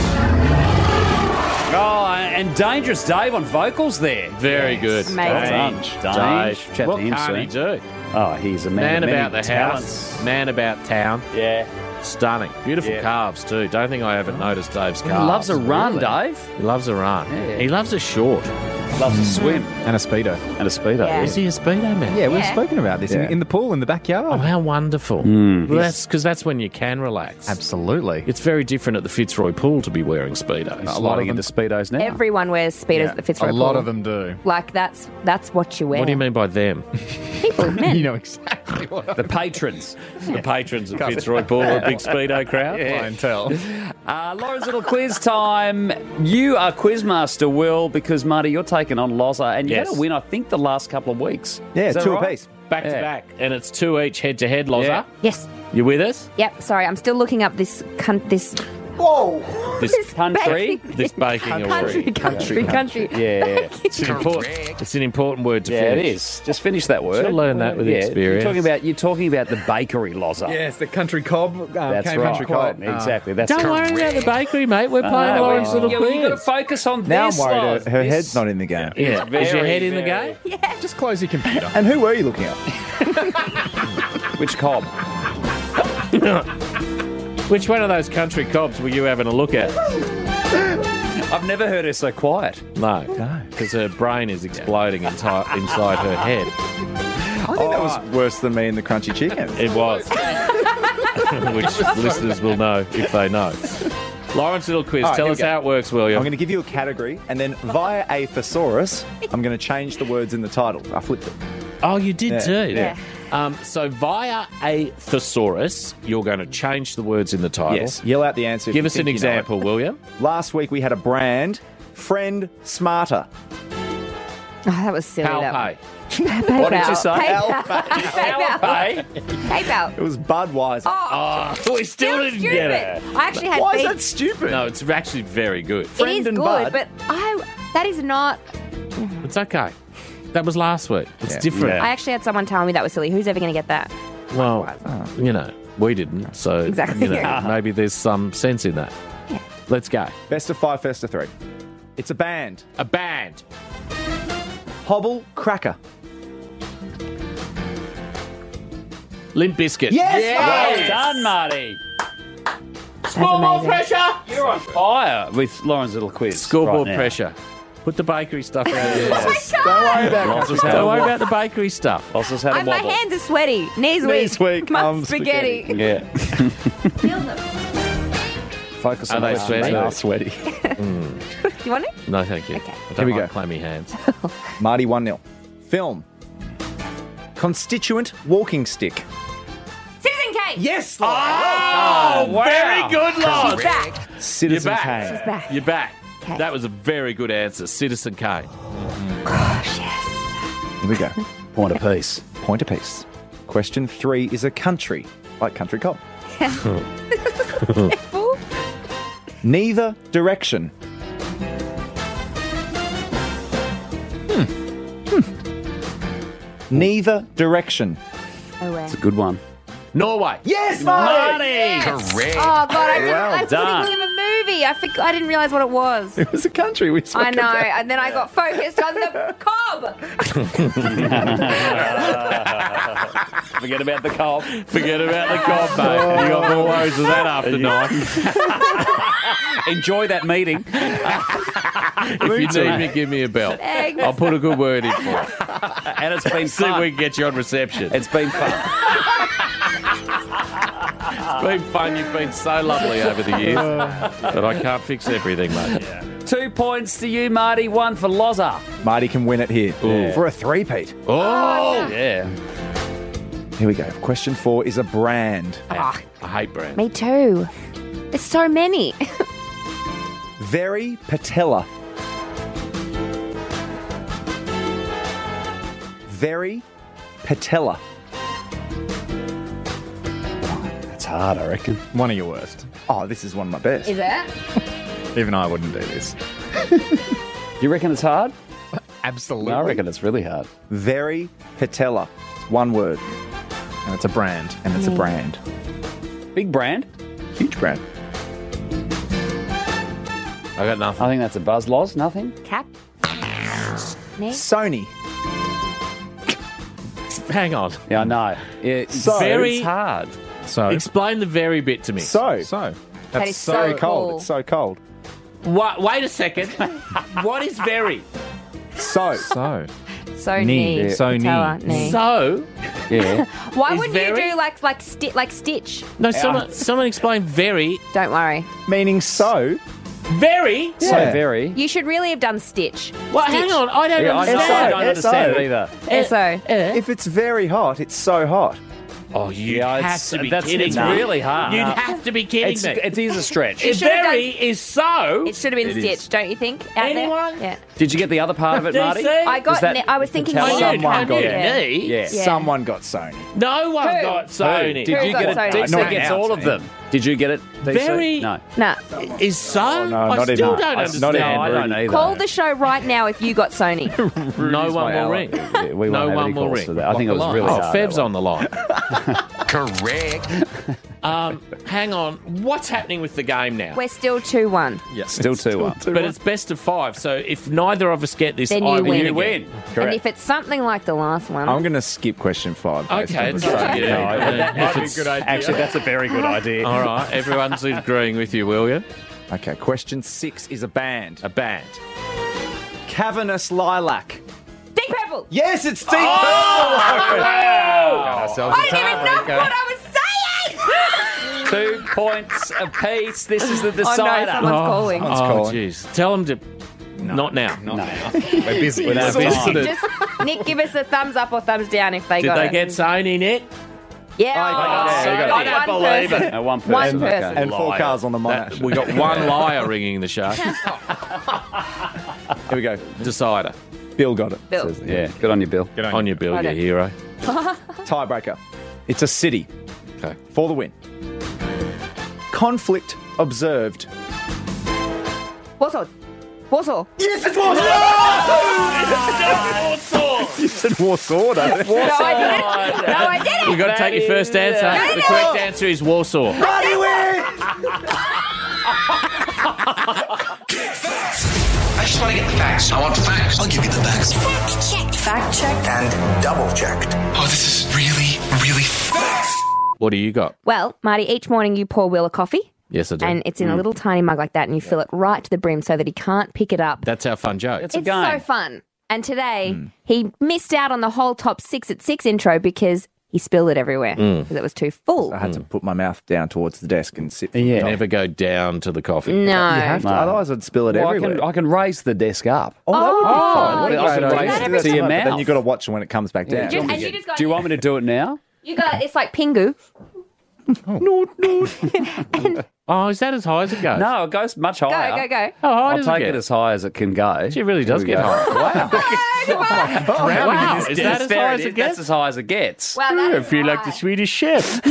Oh, and Dangerous Dave on vocals there. Very good. Amazing. Dave. What can't he do? Oh, he's a man of about many the talents. house, man about town. Yeah. Stunning. Beautiful calves, too. Don't think I haven't noticed Dave's calves. He loves a run, Really? Dave. He loves a run. Yeah. He loves a short. Loves a swim. And a speedo. And a speedo. Yeah. Is he a speedo man? Yeah, we've spoken about this in the pool in the backyard. Oh, how wonderful. Well, that's because that's when you can relax. Absolutely. It's very different at the Fitzroy pool to be wearing Speedos. A lot of into speedos now. Everyone wears speedos at the Fitzroy A lot pool. of them do. Like, that's what you wear. What do you mean by them? People, men. You know exactly what The patrons. The patrons of Fitzroy Pool, a big Speedo crowd? clientele. Lauren's little quiz time. You are quizmaster, Will, because, Marty, you're taking on Loza, and you had Yes. a win, I think, the last couple of weeks. Yeah, Is that 2 right? apiece. Back to back. And it's 2 each head-to-head, Loza. Yeah. Yes. You with us? Yep. Sorry, I'm still looking up this Whoa! This Country. this baking award. country. Yeah. It's an important word to Yeah, finish. it is. Just finish that word. You'll learn that with experience. You're talking about the bakery, Loza. Yes, the country cob. That's came right. country cob. Exactly. That's Don't worry about the bakery, mate. We're playing No, Lauren's little You've got to quiz. focus on Now this, I'm worried Loz. her This- head's not in the game. Yeah. Is your head in the Very, game? Just close your computer. And who were you looking at? Which cob? Which one of those country cobs were you having a look at? I've never heard her so quiet. No. Because her brain is exploding inside her head. I think that was worse than me and the crunchy chicken. It was. Which listeners will know if they know. Lawrence Little Quiz, All right, tell here us we go. how it works, William. I'm going to give you a category, and then via a thesaurus, I'm going to change the words in the title. I flipped it. Oh, you did Yeah. too? Yeah. So via a thesaurus, you're going to change the words in the title. Yes. Yell out the answer. if Give you us an think you know it. example, William. Last week we had a brand, Friend Smarter. Oh, that was silly. That one. Palpay. PayPal. What did you say? PayPal. PayPal. It was Budweiser. Oh, we still didn't stupid. get it. I actually had Why is beef. that stupid? No, it's actually very good. It is good, but that is not. It's okay. That was last week. It's different. I actually had someone tell me that was silly. Who's ever going to get that? Well, we didn't. So, Exactly. maybe there's some sense in that. Yeah. Let's go. Best of 5, first of 3. It's a band. A band. Hobble Cracker. Limp Bizkit. Yes! Well done, Marty. Scoreboard pressure. You're on fire with Lauren's little quiz. Scoreboard right now. pressure. Put the bakery stuff out there. Don't worry about it. Don't worry about the bakery stuff. Also had a My wobble. hands are sweaty. Knees weak. Mum, spaghetti. Yeah. Feel them. Focus Are on they those sweaty? They are sweaty. You want it? No, thank you. Okay. I Here don't we like go. clammy hands. Marty 1-0. Film. Constituent walking stick. Citizen Kane. Yes! Oh, wow. very good, Lon. She's back. Citizen You're back. Kane. She's back. You're back. Okay. That was a very good answer. Citizen Kane. Gosh, yes. Here we go. Point apiece. Point apiece. Question 3 is a country, like Country Cop. Careful. Neither direction. Neither direction. Nowhere. It's a good one. Norway. Yes, Marty. Correct. Oh, God. Well I was done. thinking of a movie. I didn't realise what it was. It was a country we spoke I know. about. And then I got focused on the cob. Forget about the cob. Forget about the cob, mate. You got more worries than that after night. Enjoy that meeting. If you need me, give me a bell. Thanks. I'll put a good word in for you. And it's been See if fun. we can get you on reception. It's been fun. It's been fun. You've been so lovely over the years. But I can't fix everything, mate. 2 points to you, Marty. 1 for Loza. Marty can win it here Ooh. for a three-peat. Oh! Yeah. Here we go. Question 4 is a brand. Ah, I hate brands. me too. There's so many. Very Patella. Very Patella. That's hard, I reckon. One of your worst. Oh, this is one of my best. Is it? Even I wouldn't do this. You reckon it's hard? Absolutely. No, I reckon it's really hard. Very Patella. It's one word. And it's a brand. And it's a brand. Big brand. Huge brand. I got nothing. I think that's a buzz. Loz, nothing? Cap. Knee. Sony. Hang on. Yeah, I know. It's Very- it's hard. So. Explain the very bit to me. So. So. That is so cold. cool. It's so cold. Wait a second. What is very? So. So. So Knee. knee. So Patella, knee. knee. So? Yeah. Why is wouldn't very- you do like Stitch? No, someone explain very. Don't worry. Meaning so. Very? So Yeah. very. You should really have done Stitch. Well, hang on. I don't Yeah, I understand. don't understand it either. So. If it's very hot, it's so hot. Oh, you'd Yeah, have it's- to be that's- kidding it's me. really hard. You'd No. have to be kidding It's, me. it is a stretch. You If should have very done- is so. It should have been It Stitch, is. don't you think? Out Anyone? There? Yeah. Did you get the other part of it, Marty? DC? I got. Is that I was thinking. Patella? knee. Someone got Yeah. it. Knee? Yeah. Yeah. Someone got Sony. No one Who? got Sony. Did Who you got get it? Sony? DC Not gets our all of team. them. Did you get it? DC? Very- No. Nah. Is so? no, I not still even- don't not understand. even No, I don't either. Call the show right now if you got Sony. No one my will ally. ring. Yeah, we No won't have one any will calls ring. for that. I think it was really Oh, hard. Fev's that on the line. Correct. Hang on. What's happening with the game now? We're still 2-1. one. Still 2-1. But it's best of 5. So if neither of us get this, Then I you win. again. You win. And if it's something like the last one, I'm going to skip question 5. based Okay, on it's the- right. Yeah. Might be a good idea. Actually, that's a very good idea. All right, everyone's agreeing with you, will you? Okay, question 6 is a band. A band. Cavernous Lilac. Deep Purple. Yes, it's Deep Ourselves I a didn't even know tiebreaker. what I was saying. 2 points apiece. This is the Oh no, decider. someone's calling. Someone's Oh, calling. jeez. Tell them to. Not now. Not now. We're busy. We're not We're busy. busy. Just Nick, give us a thumbs up or thumbs down if they Did got they it. get Sony, Nick? Yeah, they got it. I don't believe it. No, one person. One person. And 4 cars on the That- Monash. we got one liar ringing the show. Here we go. Decider. Bill got it. Bill. Says, Yeah, good on you, Bill. Good On your bill, Right your on. hero. Tiebreaker. It's a city. Okay. For the win. Conflict observed. Warsaw. Warsaw. Yes, it's Warsaw! You said Warsaw, don't you? No, I didn't. No, I didn't. You've got to take your first answer. No, The no. correct answer is Warsaw. Marty wins! I just want to get the facts. I want facts. I'll give you the facts. Fact checked. Fact checked. And double checked. Oh, this is really facts. What do you got? Well, Marty, each morning you pour Will a coffee. Yes, I do. And it's in a little tiny mug like that, and you fill it right to the brim so that he can't pick it up. That's our fun joke. It's so fun. And today, he missed out on the whole top 6 at 6 intro because he spilled it everywhere because it was too full. I had to put my mouth down towards the desk and sit. Yeah. Never go down to the coffee. No. You have to, otherwise I'd spill it everywhere. I can raise the desk up. Oh, that would be fun. What a I great can idea. raise Do it that to your tonight, but mouth. Then you've got to watch it when it comes back down. And you just got Do you want me to do it now? You got it's like Pingu. Oh, is that as high as it goes? No, it goes much higher. Go. How high I'll does take it it get? as high as it can go. She really does Here we get go. high. Wow. Wow, Is that as high as it That's gets? as high as it gets. Well, that I is feel like the Swedish chef.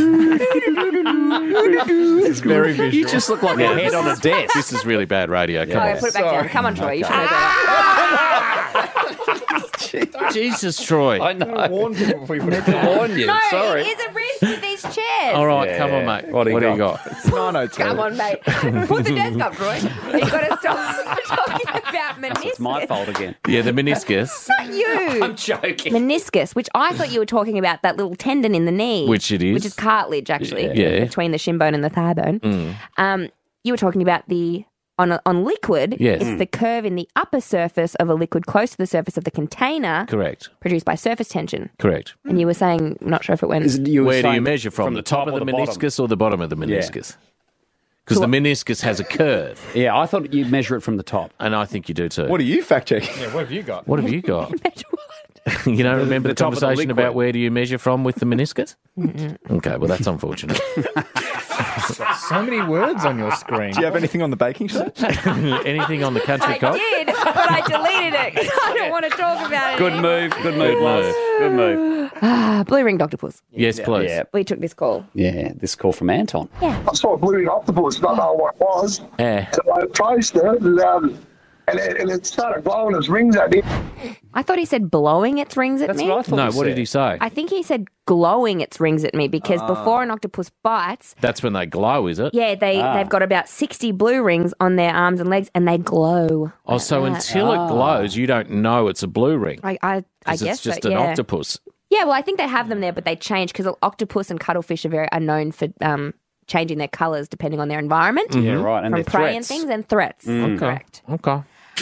It's very visual. You just look like a head on a desk. This is really bad radio. Come Okay, on. put it back down. Come on, Troy. You should know better. Jesus, Troy. I know. I warned you before you put it down. Warn you. No, Sorry. it is a risk with these chairs. All right, come on, mate. What do you got? It's 9:02. Come on, mate. Put the desk up, Troy. You've got to stop talking about meniscus. It's my fault again. Yeah, the meniscus, Not you. I'm joking. Meniscus, which I thought you were talking about, that little tendon in the knee. Which it is. Which is cartilage, actually. Yeah. Between the shin bone and the thigh bone. You were talking about on liquid, Yes. it's the curve in the upper surface of a liquid close to the surface of the container correct. produced by surface tension. Correct. And you were saying, I'm not sure if it went... Is it you were Where do you saying measure from? The top of the or meniscus or the bottom of the Yeah. meniscus? Because the meniscus has a curve, Yeah, I thought you'd measure it from the top. and I think you do too. What are you fact checking? Yeah, what have you got? What have you got? You don't remember the top of the conversation liquid. about where do you measure from with the meniscus? Okay, well, that's unfortunate. So many words on your screen. Do you have anything on the baking show? Anything on the country I cop? did, but I deleted it because I don't want to talk about it Good move. Good move, Loz. Good move. Blue ring octopus. Yes, please. Yeah. We took this call. Yeah, this call from Anton. I saw a blue octopus, not know what it was. Yeah. So I traced it, and it started blowing its rings at me. I thought he said blowing its rings at That's me. what I thought. No, he what said. did he say? I think he said glowing its rings at me because before an octopus bites, That's when they glow, is it? yeah, they've got about 60 blue rings on their arms and legs, and they glow. Oh, so until it glows, you don't know it's a blue ring. I 'Cause guess it's just so, an yeah. octopus. Yeah, well, I think they have them there, but they change because octopus and cuttlefish are known for changing their colours depending on their environment. Yeah, right. And From their prey and threats. things and threats. Correct. Okay.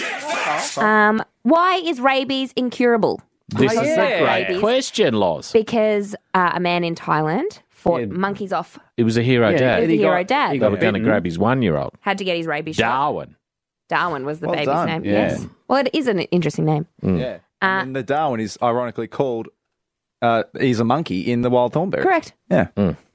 Why is rabies incurable? This is yeah. a great Rabies. question, Loz. Because a man in Thailand fought Yeah. monkeys off, It was a hero Yeah, dad. He was a hero dad. He They got were going to beaten. grab his 1-year-old. had to get his rabies shot. Darwin. Darwin was the Well baby's done. name. Yeah. Yes. Well, it is an interesting name. Yeah. And the Darwin is ironically called, he's a monkey in the wild thornberry. Correct. Yeah.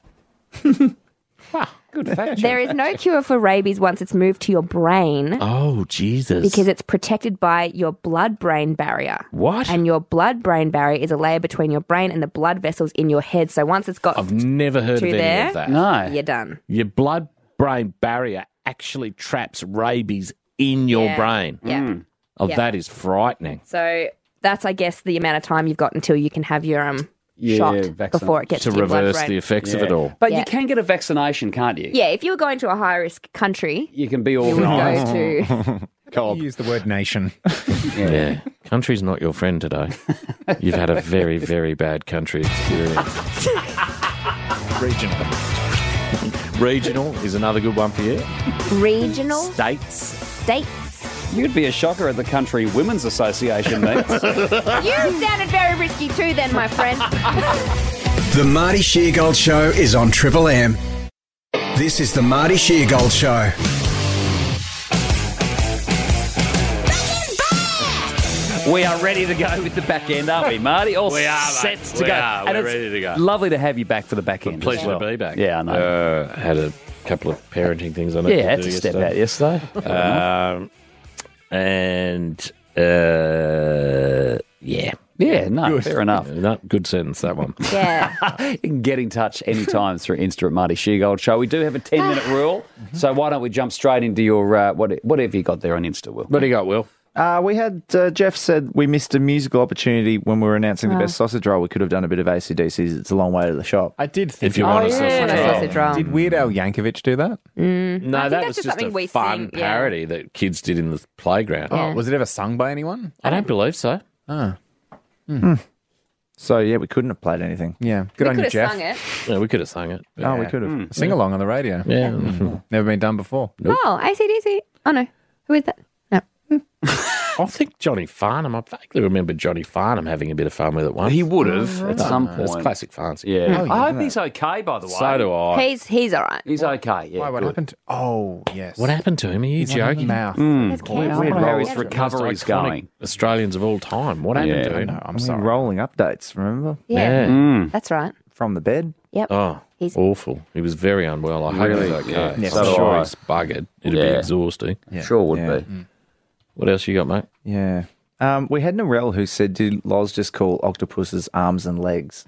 Good fact. There is no cure for rabies once it's moved to your brain Oh, Jesus. because it's protected by your blood-brain barrier. What? And your blood-brain barrier is a layer between your brain and the blood vessels in your head. So once it's got I've never heard of to any there, of that. No. you're done. Your blood-brain barrier actually traps rabies in your Yeah. brain. Yeah. Oh, Yeah. that is frightening. So that's, I guess, the amount of time you've got until you can have your Yeah, shot vaccine. before it gets To to your reverse blood-brain. the effects of Yeah. it all. But Yeah. you can get a vaccination, can't you? Yeah, if you were going to a high-risk country, You can be you would organised. go to... Cold. You use the word nation. Yeah. Country's not your friend today. You've had a very, very bad country experience. Regional. Regional is another good one for you. regional States. states. You'd be a shocker at the Country Women's Association meets. You sounded very risky too then, my friend. The Marty Sheargold Show is on Triple M. This is the Marty Sheargold Show. We are ready to go with the back end, aren't we, Marty? All We are, mate. set to We go. are. And We're it's ready to go. Lovely to have you back for the back end. Pleasure as well. to be back. Yeah, I know. Had a couple of parenting things I needed Yeah, had to do to step yesterday. out yesterday. And Yeah. Yeah, no, fair enough. No, good sentence, that one. Yeah. You can get in touch anytime through Insta at Marty Sheargold Show. We do have a 10-minute rule, so why don't we jump straight into your what have you got there on Insta, Will? What do you got, Will? We had Jeff said we missed a musical opportunity when we were announcing the best sausage roll. We could have done a bit of AC/DC's. It's a long way to the shop. I did think If you want a sausage roll. Did Weird Al Yankovic do that? No, that was just just something a we fun sing, yeah. parody that kids did in the playground. Oh, was it ever sung by anyone? I don't believe so. Oh. So, yeah, we couldn't have played anything. Yeah. Good on you, Jeff. Sung it. Yeah, we could have sung it. Oh, we could have. Sing along on the radio. Yeah. Never been done before. Oh, AC/DC. Oh, no. Who is that? No. I think Johnny Farnham. I vaguely remember Johnny Farnham having a bit of fun with it once. He would have at some point. It's classic Farnsey. Yeah. I hope he's okay, by the way. So do I. He's all right. He's okay, yeah. Why, what good. happened to... Oh, yes. What happened to him? Are you He's on his joking? mouth. Weird how his Most recovery's iconic going. Australians of all time. What happened to him? No, I'm I mean, sorry. rolling updates, remember? Yeah. That's right. From the bed. Yep. Oh, He's- awful. He was very unwell. I hope Really? he's okay. Yeah. I'm So do sure I. he's buggered. It'd be Yeah. exhausting. Sure would Yeah. be. What else you got, mate? Yeah. We had Narelle who said, did Loz just call octopuses arms and legs?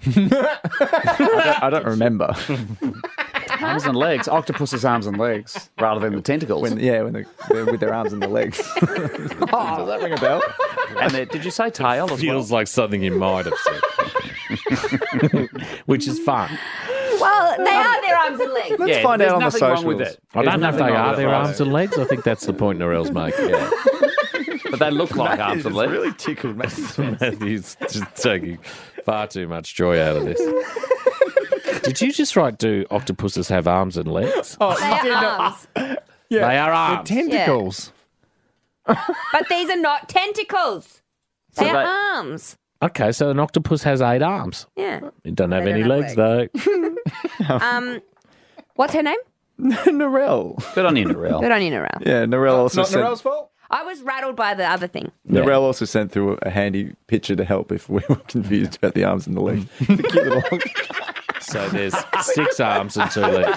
I don't remember. Arms and legs. Octopus's arms and legs rather than the tentacles. When they're with their arms and their legs. Does that ring a bell? And did you say tail as well? Feels like something you might have said. Which is fun. Well, they are their arms and legs. Let's find out on the nothing wrong socials. with it. I don't know if they are their arms. arms and legs. I think that's the point Narelle's making. Yeah. But they look like arms and legs. really tickled me. Matthew's just taking far too much joy out of this. Did you just write, do octopuses have arms and legs? Oh, They are arms. They are arms. tentacles. But these are not tentacles. They are they- arms. Okay, so an octopus has 8 arms. Yeah. It doesn't have They any don't have legs, though. What's her name? Narelle. Good on you, Narelle. Good on you, Narelle. Yeah, Narelle also Not sent... Narelle's fault? I was rattled by the other thing. Narelle also sent through a handy picture to help if we were confused about the arms and the legs. The cute little... So there's 6 arms and 2 legs.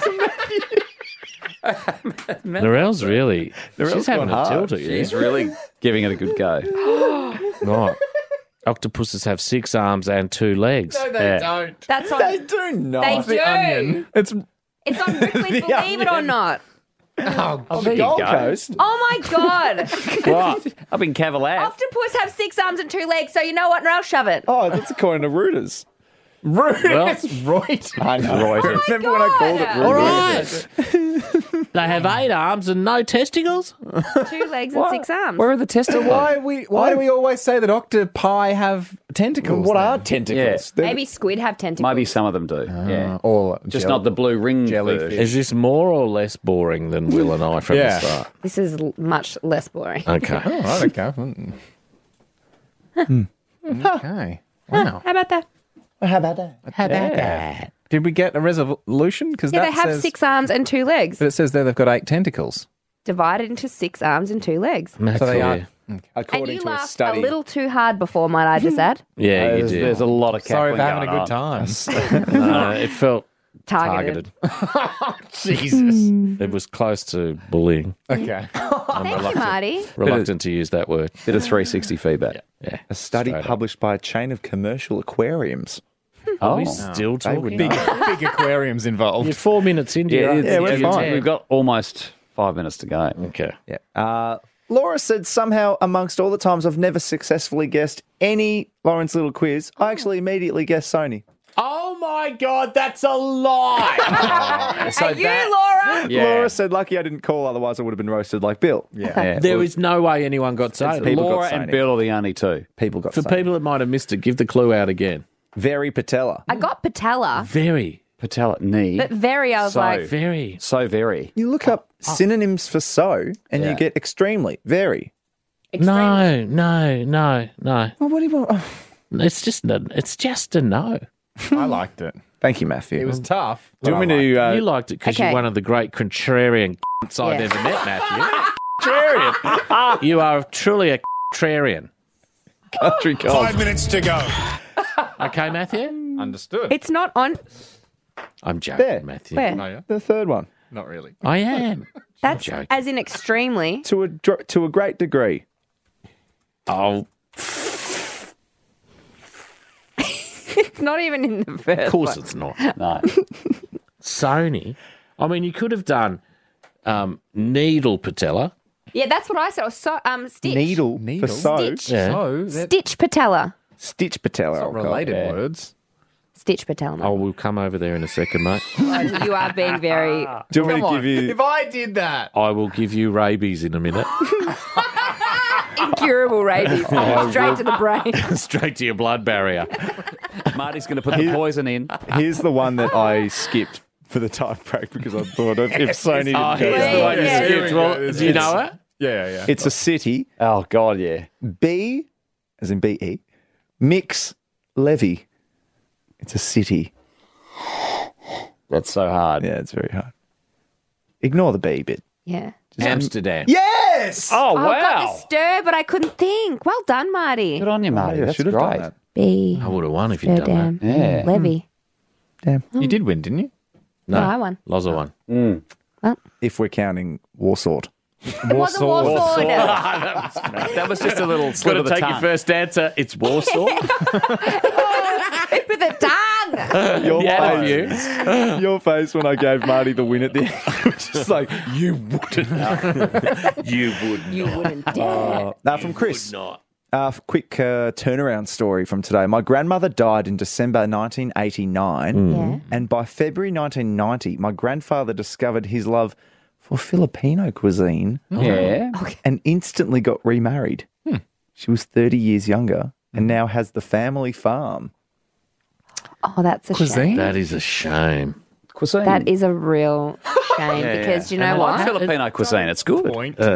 Narelle's really... she's having a gone hard. tilt at you. He's really giving it a good go. Right. Octopuses have 6 arms and 2 legs. No, they don't. That's on. They do not. They It's do. the onion. It's It's on Ripley's Believe It or Not. On there the you Gold go. Coast. Oh my god! What? Up in Cavalier. Octopus have 6 arms and 2 legs, so you know what? Narelle, shove it. Oh, that's according to Reuters. Well, right. I know. Reuters. Remember when I called it God. Reuters? all right. They have 8 arms and no testicles? 2 legs and 6 arms. Where are the testicles? Why do we always say that octopi have tentacles? What then? are tentacles? Yeah. Maybe squid have tentacles. Maybe some of them do. yeah. Or Just not the blue ring jellyfish. version. Is this more or less boring than Will and I from Yeah. the start? This is much less boring. Okay. Oh, right, okay. Okay. Wow. How about that? How about that? How about that? Did we get a resolution? Because Yeah, that they have says, 6 arms and 2 legs. But it says there they've got 8 tentacles. Divided into 6 arms and 2 legs. Matthew. So they are. And According you to a laughed study. a little too hard before, might I just add? Yeah, you did. There's a lot of Sorry cackling for having a going good on. time. No, it felt Targeted. Jesus. It was close to bullying. Okay. I'm Thank you, Marty. reluctant to use that word. Bit of 360 feedback. Yeah. A study Straight up. published by a chain of commercial aquariums. Are we Oh. still They would talking? Big aquariums involved. You're 4 minutes into Yeah, it. it's, we're it's fine. We've got almost 5 minutes to go. Okay. Yeah. Laura said somehow amongst all the times I've never successfully guessed any Lawrence Little quiz, I actually immediately guessed Sony. Oh my God, that's a lie! So Are you, Laura? Yeah. Laura said, lucky I didn't call, otherwise I would have been roasted like Bill. Yeah. There is no way anyone got saved. people got Laura and Sony. Bill are the only two. People got For Sony. people that might have missed it, give the clue out again. Very patella. I got patella, Very. Patella, knee. but very, I was So- like, Very. So very. You look up synonyms for so, and Yeah. you get extremely, very. No, no, no, no. Well, what do you want? Oh. It's just a no. I liked it. Thank you, Matthew. It was tough. Do you want me to... you liked it because Okay. you're one of the great contrarian I've Yeah. ever met, Matthew. Contrarian. You are truly a contrarian. country cold? 5 minutes to go. Okay, Matthew? Understood. it's not on. I'm joking, There. Matthew. Where? No, yeah. The third one. Not really. I am. That's joking. as in extremely. To a great degree. Oh, It's not even in the first. of course one. it's not. No. Sony. I mean, you could have done needle patella. Yeah, that's what I said. Or stitch. Needle for sew. Stitch. Yeah. So, that's Stitch patella. Stitch patella. not I'll call it. related words. Stitch patella. Oh, we'll come over there in a second, mate. You are being very Do you want me Come to on. give you... If I did that. I will give you rabies in a minute. incurable rabies. Straight to the brain. Straight to your blood barrier. Marty's going to put the poison in. Here's the one that I skipped for the time break because I thought if Sony didn't go here's the one you Yeah. skipped. Well, do you know it? Yeah. It's a city. Oh, God, yeah. B, as in B-E, Mix Levy. It's a city. That's so hard. Yeah, it's very hard. Ignore the B bit. Yeah. Amsterdam. Yes! Oh, I got the stir, but I couldn't think. Well done, Marty. Good on you, Marty. Yeah, I That's should have done great. that. B. I would have won if you'd done that. Yeah. Levy. Damn. You did win, didn't you? No, I won. Loza won. If we're counting Warsaw. It wasn't Warsaw. That was just a little Got slip to of the take your tongue. first answer. It's Warsaw. With a tongue. Your, Yeah, face, your face when I gave Marty the win at the end was just like, you wouldn't. You wouldn't. You wouldn't dare. Now, from Chris. Would not. Quick turnaround story from today. My grandmother died in December 1989, Yeah. and by February 1990, my grandfather discovered his love for Filipino cuisine Yeah. and instantly got remarried. She was 30 years younger and now has the family farm. Oh, that's a shame. That is a shame. Cuisine. That is a real shame because you know I like what? Filipino cuisine. It's good.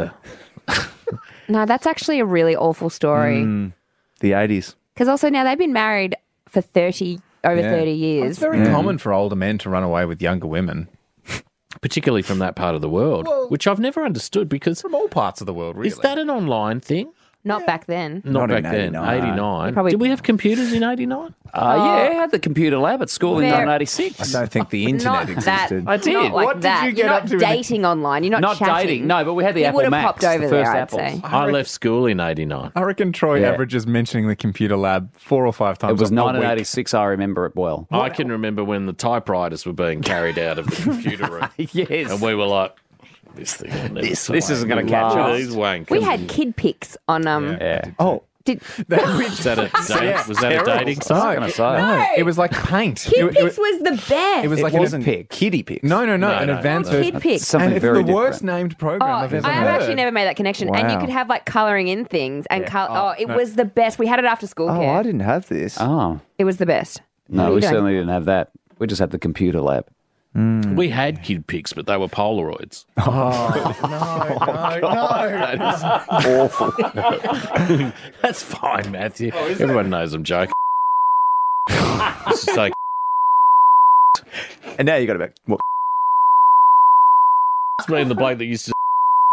No, that's actually a really awful story. The 80s. Because also now they've been married for over 30 years. It's very common for older men to run away with younger women. Particularly from that part of the world, which I've never understood because From all parts of the world, really. is that an online thing? Not back then. Not Not back in then. 89. 89. Probably- Did we have computers in 89? Yeah, I had the computer lab at school in Very- 1986. I don't think the internet Not that. existed. I did. Not like What did that. you get You're not up to in- dating online. You're not Not chatting. dating. No, but we had the You Apple would have Macs, popped over the there, first I'd Apples. say. I left school in 89. I reckon Troy Yeah. averages mentioning the computer lab 4 or 5 times It was a week. 1986. I remember it well. I can remember when the typewriters were being carried out of the computer room. Yes. And we were like, this thing will never This isn't going to catch Look at us. these wankers. We had kid pics on. Yeah. Oh, Did, Was that a dating I site? was going to say. No, it was like paint. kid It- pics was the best. It was it like wasn't an kiddie pics. No, an no, advanced no. version. Kid pics. Something And it's very the worst different. named program Oh, I've ever I have heard. actually never made that connection. And you Wow. could have like colouring in things and it no. was the best. We had it after school Oh, care. I didn't have this. Oh. It was the best. What No, are you we doing? certainly didn't have that. We just had the computer lab. We had kid pics, but they were Polaroids. That is awful. That's fine, Matthew. Everyone knows I'm joking. It's just like, And now you got about what? it's me and the bloke that used to.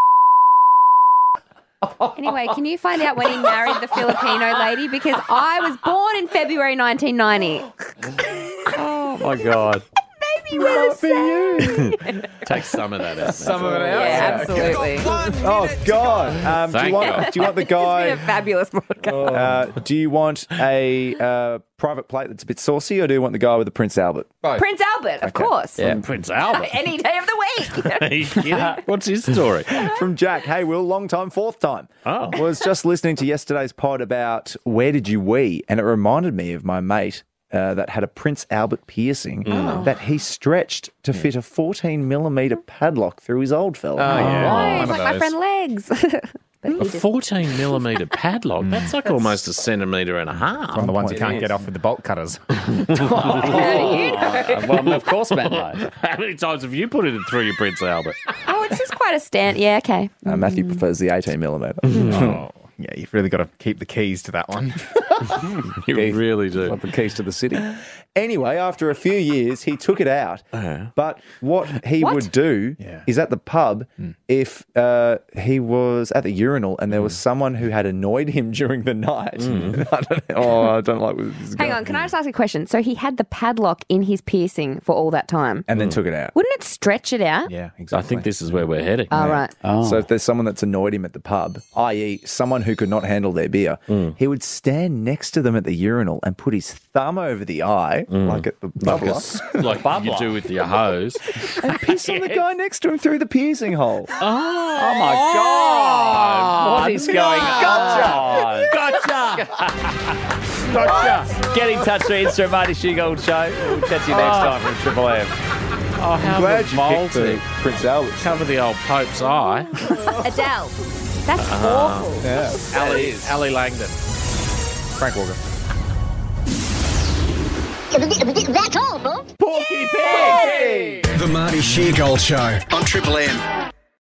Anyway, can you find out when he married the Filipino lady? Because I was born in February 1990. Oh, my God. Maybe we're the same. Take some of that out. Some of it out. Yeah, absolutely. Oh God! Do Thank you want the It's been a guy? fabulous podcast. Do you want a private plate that's a bit saucy, or do you want the guy with the Prince Albert? Prince Albert, of course. Yeah. Prince Albert. Any day of the week. Are you kidding? What's his story? From Jack. Hey, Will, long time, fourth time. Oh. Was just listening to yesterday's pod about where did you wee, and it reminded me of my mate. That had a Prince Albert piercing that he stretched to fit a 14mm padlock through his old fella. Oh, yeah. Right, One of like my those. friend Legs. But he A just- 14mm padlock? That's like almost a centimetre and a half. One of the ones you can't get off with the bolt cutters. How do you know? Well, of course, Matt knows. How many times have you put it through your Prince Albert? Oh, it's just quite a stand. Yeah, okay. Matthew prefers the 18mm. Oh, yeah, you've really got to keep the keys to that one. You really do. Like the keys to the city. Anyway, after a few years, he took it out. But what he would do is at the pub, if he was at the urinal and there was someone who had annoyed him during the night. I don't like where this is going. Hang on, can I just ask a question? So he had the padlock in his piercing for all that time. And then took it out. Wouldn't it stretch it out? Yeah, exactly. I think this is where we're heading. Oh, right. So if there's someone that's annoyed him at the pub, i.e. someone who could not handle their beer, he would stand next to them at the urinal and put his thumb over the eye, like at the bubbler. Like you do with your hose. And piss on the guy next to him through the piercing hole. Oh my God. What is going on? Gotcha. Get in touch with Insta at Marty Sheargold Show. We'll catch you next time from Triple M. Oh, how I'm glad you picked revolting. Prince Albert. Cover the old Pope's eye. Adele. That's awful. Yeah. Ali Langdon. Frank Walker. That's all, folks. Porky Pig! The Marty Sheargold Show on Triple M.